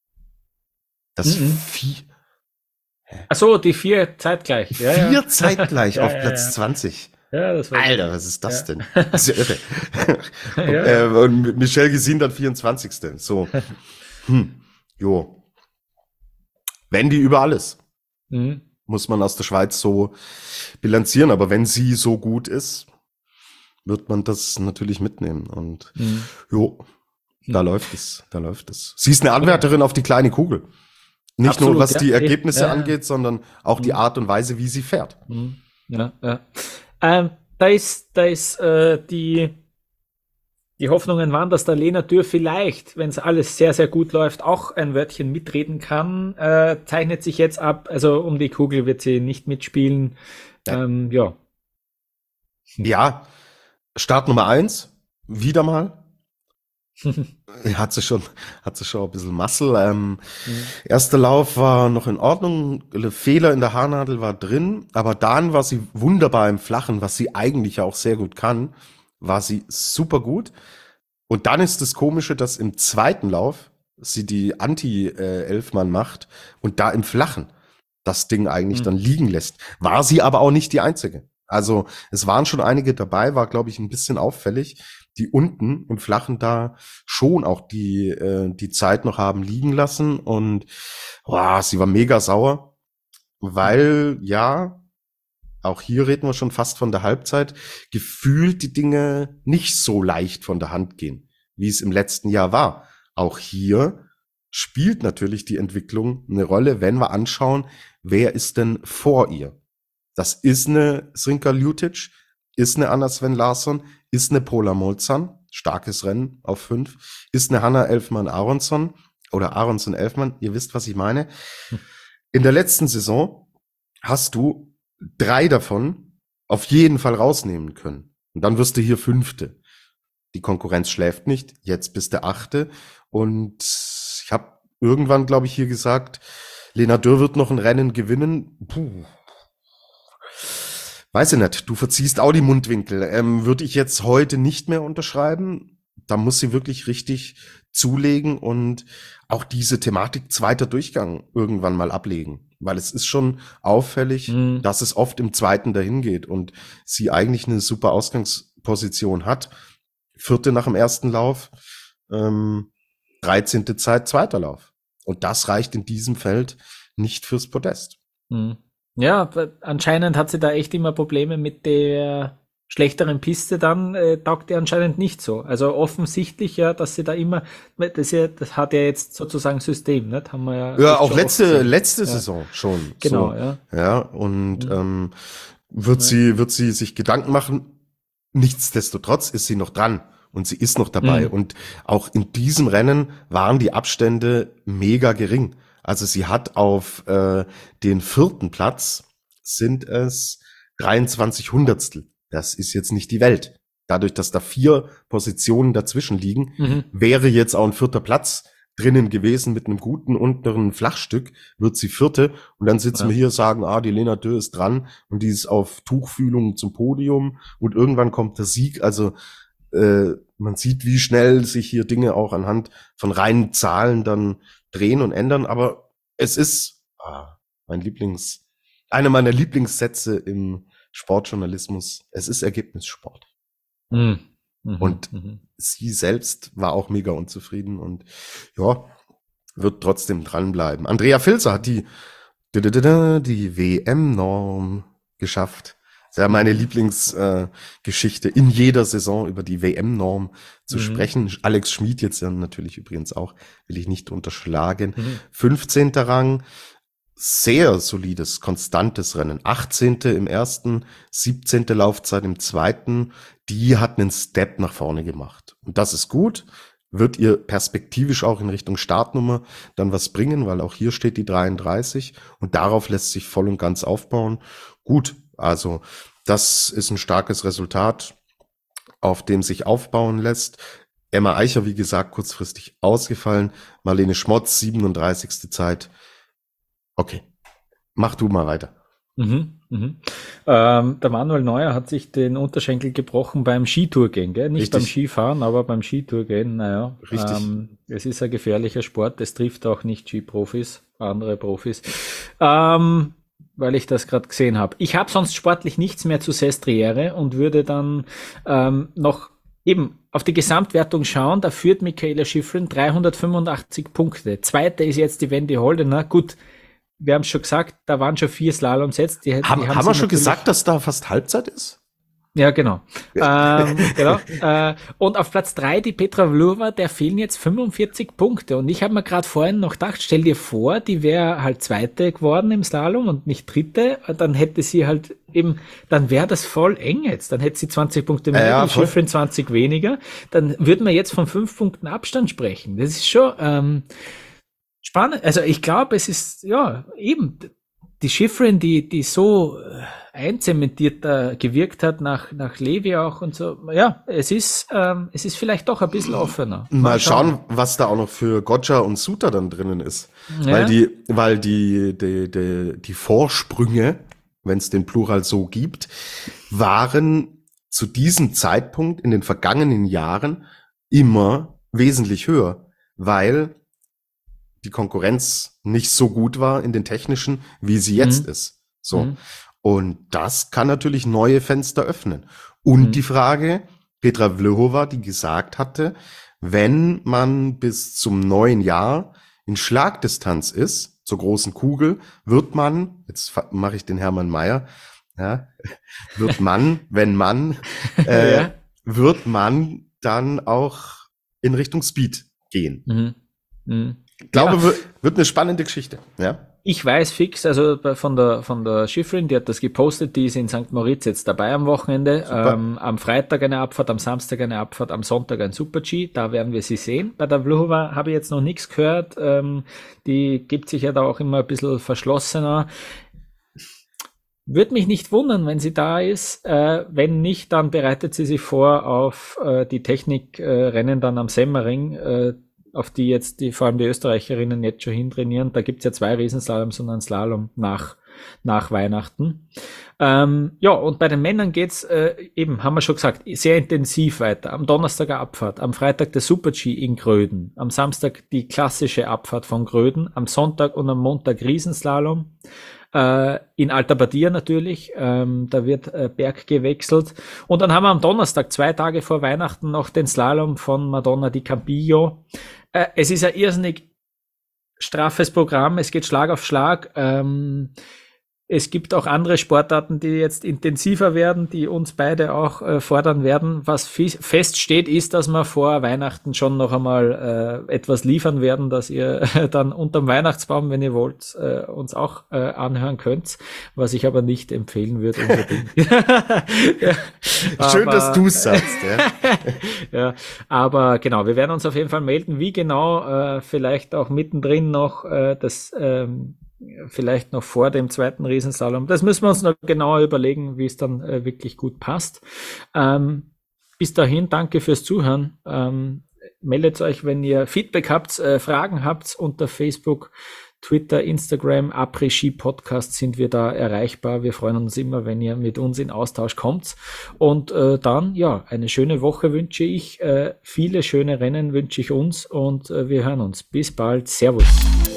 [SPEAKER 3] Das
[SPEAKER 2] Mhm.
[SPEAKER 3] Vieh,
[SPEAKER 2] Ach so, die vier zeitgleich. Ja,
[SPEAKER 3] vier
[SPEAKER 2] ja.
[SPEAKER 3] zeitgleich
[SPEAKER 2] Ja,
[SPEAKER 3] auf
[SPEAKER 2] ja,
[SPEAKER 3] Platz
[SPEAKER 2] ja.
[SPEAKER 3] zwanzig
[SPEAKER 2] Ja, das war
[SPEAKER 3] Alter, was ist das
[SPEAKER 2] Ja.
[SPEAKER 3] denn? Das ist ja irre. und,
[SPEAKER 2] Ja.
[SPEAKER 3] äh, und Michelle Gesin dann vierundzwanzigste So. Hm. Jo. Wenn die über alles.
[SPEAKER 2] Mhm.
[SPEAKER 3] Muss man aus der Schweiz so bilanzieren. Aber wenn sie so gut ist, wird man das natürlich mitnehmen. Und
[SPEAKER 2] Mhm.
[SPEAKER 3] jo, da
[SPEAKER 2] Mhm.
[SPEAKER 3] läuft es, da läuft es. Sie ist eine Anwärterin auf die kleine Kugel. Nicht
[SPEAKER 2] Absolut,
[SPEAKER 3] nur, was
[SPEAKER 2] ja.
[SPEAKER 3] die Ergebnisse
[SPEAKER 2] Ja, ja.
[SPEAKER 3] angeht, sondern auch die
[SPEAKER 2] Mhm.
[SPEAKER 3] Art und Weise, wie sie fährt.
[SPEAKER 2] Mhm. Ja, ja. Ähm, da ist, da ist äh, die, die Hoffnungen waren, dass der Lena Dürr vielleicht, wenn es alles sehr, sehr gut läuft, auch ein Wörtchen mitreden kann. Äh, zeichnet sich jetzt ab, also um die Kugel wird sie nicht mitspielen.
[SPEAKER 3] Ja.
[SPEAKER 2] Ähm, ja.
[SPEAKER 3] Ja, Start Nummer eins, wieder mal. Hat sie schon, hat sie schon ein bisschen Muscle. Ähm,
[SPEAKER 2] Mhm.
[SPEAKER 3] Erster Lauf war noch in Ordnung. Fehler in der Haarnadel war drin, aber dann war sie wunderbar im Flachen, was sie eigentlich ja auch sehr gut kann, war sie super gut. Und dann ist das Komische, dass im zweiten Lauf sie die Anti-Elfmann macht und da im Flachen das Ding eigentlich
[SPEAKER 2] Mhm.
[SPEAKER 3] dann liegen lässt. War sie aber auch nicht die Einzige. Also es waren schon einige dabei, war, glaube ich, ein bisschen auffällig, die unten im Flachen da schon auch die äh, die Zeit noch haben liegen lassen. Und wow, sie war mega sauer, weil, ja, auch hier reden wir schon fast von der Halbzeit, gefühlt die Dinge nicht so leicht von der Hand gehen, wie es im letzten Jahr war. Auch hier spielt natürlich die Entwicklung eine Rolle, wenn wir anschauen, wer ist denn vor ihr. Das ist eine Srinka Ljutic, ist eine Anna Sven Larsson, ist eine Pola Molzan, starkes Rennen auf fünf, ist eine Hanna Elfmann-Aronsson oder Aronsson-Elfmann, ihr wisst, was ich meine. In der letzten Saison hast du drei davon auf jeden Fall rausnehmen können. Und dann wirst du hier Fünfte. Die Konkurrenz schläft nicht, jetzt bist du Achte. Und ich habe irgendwann, glaube ich, hier gesagt, Lena Dürr wird noch ein Rennen gewinnen. Puh. Weiß ich nicht, du verziehst auch die Mundwinkel. Ähm, würde ich jetzt heute nicht mehr unterschreiben. Da muss sie wirklich richtig zulegen und auch diese Thematik zweiter Durchgang irgendwann mal ablegen. Weil es ist schon auffällig,
[SPEAKER 2] Mhm.
[SPEAKER 3] dass es oft im zweiten dahin geht und sie eigentlich eine super Ausgangsposition hat. Vierte nach dem ersten Lauf, ähm, dreizehnte Zeit, zweiter Lauf. Und das reicht in diesem Feld nicht fürs Podest.
[SPEAKER 2] Mhm. Ja, anscheinend hat sie da echt immer Probleme mit der schlechteren Piste, dann äh, taugt ihr anscheinend nicht so. Also offensichtlich ja, dass sie da immer, das, ja, das hat ja jetzt sozusagen System, ne? Haben wir ja.
[SPEAKER 3] Ja, auch letzte letzte ja. Saison schon.
[SPEAKER 2] Genau,
[SPEAKER 3] so.
[SPEAKER 2] ja.
[SPEAKER 3] Ja, und mhm. ähm, wird ja. sie wird sie sich Gedanken machen. Nichtsdestotrotz ist sie noch dran und sie ist noch dabei. Mhm. Und auch in diesem Rennen waren die Abstände mega gering. Also sie hat auf äh, den vierten Platz sind es dreiundzwanzig Hundertstel. Das ist jetzt nicht die Welt. Dadurch, dass da vier Positionen dazwischen liegen, mhm. wäre jetzt auch ein vierter Platz drinnen gewesen mit einem guten unteren Flachstück, wird sie vierte. Und dann sitzen ja. wir hier, sagen, ah, die Lena Dürr ist dran und die ist auf Tuchfühlung zum Podium und irgendwann kommt der Sieg. Also äh, man sieht, wie schnell sich hier Dinge auch anhand von reinen Zahlen dann drehen und ändern. Aber es ist ah, mein Lieblings, einer meiner Lieblingssätze im Sportjournalismus. Es ist Ergebnissport.
[SPEAKER 2] Mhm. Mhm.
[SPEAKER 3] Und
[SPEAKER 2] mhm.
[SPEAKER 3] sie selbst war auch mega unzufrieden und ja, wird trotzdem dranbleiben. Andrea Filzer hat die, die W M-Norm geschafft. Das ist ja meine Lieblingsgeschichte, äh, in jeder Saison über die W M-Norm zu mhm. sprechen. Alex Schmid jetzt ja natürlich übrigens auch, will ich nicht unterschlagen. Mhm. fünfzehnter Rang. Sehr solides, konstantes Rennen. achtzehnte im ersten, siebzehnte Laufzeit im zweiten. Die hat einen Step nach vorne gemacht. Und das ist gut. Wird ihr perspektivisch auch in Richtung Startnummer dann was bringen, weil auch hier steht die dreiunddreißig und darauf lässt sich voll und ganz aufbauen. Gut, also das ist ein starkes Resultat, auf dem sich aufbauen lässt. Emma Eicher, wie gesagt, kurzfristig ausgefallen. Marlene Schmotz, siebenunddreißigste Zeit. Okay, mach du mal weiter.
[SPEAKER 2] Mhm, mhm. Ähm, der Manuel Neuer hat sich den Unterschenkel gebrochen beim Skitourgehen, gell? Nicht Richtig. Beim Skifahren, aber beim Skitourgehen, naja.
[SPEAKER 3] Richtig.
[SPEAKER 2] Ähm, es ist ein gefährlicher Sport, es trifft auch nicht Skiprofis, andere Profis, ähm, weil ich das gerade gesehen habe. Ich habe sonst sportlich nichts mehr zu Sestriere und würde dann ähm, noch eben auf die Gesamtwertung schauen. Da führt Michaela Schifrin dreihundertfünfundachtzig Punkte. Zweite ist jetzt die Wendy Holdener. Gut, wir haben es schon gesagt, da waren schon vier Slaloms jetzt. Die,
[SPEAKER 3] haben
[SPEAKER 2] die
[SPEAKER 3] haben, haben wir schon gesagt, dass da fast Halbzeit ist?
[SPEAKER 2] Ja, genau. ähm, genau. Äh, und auf Platz drei die Petra Vlhova, der fehlen jetzt fünfundvierzig Punkte. Und ich habe mir gerade vorhin noch gedacht, stell dir vor, die wäre halt Zweite geworden im Slalom und nicht Dritte. Dann hätte sie halt eben, dann wäre das voll eng jetzt. Dann hätte sie zwanzig Punkte mehr, ja, die Schifrin zwanzig weniger. Dann würden wir jetzt von fünf Punkten Abstand sprechen. Das ist schon ähm, spannend. Also ich glaube, es ist, ja, eben die Schifrin, die die so einzementiert äh, gewirkt hat nach nach Levi auch und so. Ja, es ist ähm, es ist vielleicht doch ein bisschen offener.
[SPEAKER 3] Mal, Mal schauen. schauen, was da auch noch für Gotcha und Suter dann drinnen ist, ja. weil die weil die die die, die Vorsprünge, wenn es den Plural so gibt, waren zu diesem Zeitpunkt in den vergangenen Jahren immer wesentlich höher, weil die Konkurrenz nicht so gut war in den technischen, wie sie jetzt mhm. ist. So. Mhm. Und das kann natürlich neue Fenster öffnen. Und mhm. die Frage, Petra Vlhova, die gesagt hatte, wenn man bis zum neuen Jahr in Schlagdistanz ist, zur großen Kugel, wird man, jetzt mache ich den Hermann Mayer, ja, wird man, wenn man, äh, ja. wird man dann auch in Richtung Speed gehen. Mhm. Mhm. Ich glaube, ja. wird, wird eine spannende Geschichte, ja.
[SPEAKER 2] Ich weiß fix, also von der von der Schifrin, die hat das gepostet, die ist in Sankt Moritz jetzt dabei am Wochenende. Ähm, am Freitag eine Abfahrt, am Samstag eine Abfahrt, am Sonntag ein Super-G, da werden wir sie sehen. Bei der Vlhova habe ich jetzt noch nichts gehört, ähm, die gibt sich ja da auch immer ein bisschen verschlossener. Würde mich nicht wundern, wenn sie da ist. Äh, wenn nicht, dann bereitet sie sich vor auf äh, die Technikrennen äh, dann am Semmering, äh, auf die jetzt die, vor allem die Österreicherinnen jetzt schon hintrainieren. Da gibt's ja zwei Riesenslaloms und einen Slalom nach, nach Weihnachten. Ähm, ja, und bei den Männern geht's äh, eben, haben wir schon gesagt, sehr intensiv weiter. Am Donnerstag eine Abfahrt, am Freitag der Super-G in Gröden, am Samstag die klassische Abfahrt von Gröden, am Sonntag und am Montag Riesenslalom. Äh, in Alta Badia natürlich, ähm, da wird äh, Berg gewechselt. Und dann haben wir am Donnerstag, zwei Tage vor Weihnachten, noch den Slalom von Madonna di Campillo. Äh, es ist ein irrsinnig straffes Programm, es geht Schlag auf Schlag. Ähm, es gibt auch andere Sportarten, die jetzt intensiver werden, die uns beide auch äh, fordern werden. Was f- feststeht, ist, dass wir vor Weihnachten schon noch einmal äh, etwas liefern werden, dass ihr äh, dann unterm Weihnachtsbaum, wenn ihr wollt, äh, uns auch äh, anhören könnt, was ich aber nicht empfehlen würde unbedingt. ja,
[SPEAKER 3] Schön,
[SPEAKER 2] aber,
[SPEAKER 3] dass du es sagst. Ja.
[SPEAKER 2] ja, aber genau, wir werden uns auf jeden Fall melden, wie genau, äh, vielleicht auch mittendrin noch äh, das ähm, vielleicht noch vor dem zweiten Riesenslalom. Das müssen wir uns noch genauer überlegen, wie es dann äh, wirklich gut passt. Ähm, bis dahin, danke fürs Zuhören. Ähm, meldet euch, wenn ihr Feedback habt, äh, Fragen habt, unter Facebook, Twitter, Instagram, Après-Ski Podcast sind wir da erreichbar. Wir freuen uns immer, wenn ihr mit uns in Austausch kommt. Und äh, dann, ja, eine schöne Woche wünsche ich. Äh, viele schöne Rennen wünsche ich uns und äh, wir hören uns. Bis bald. Servus.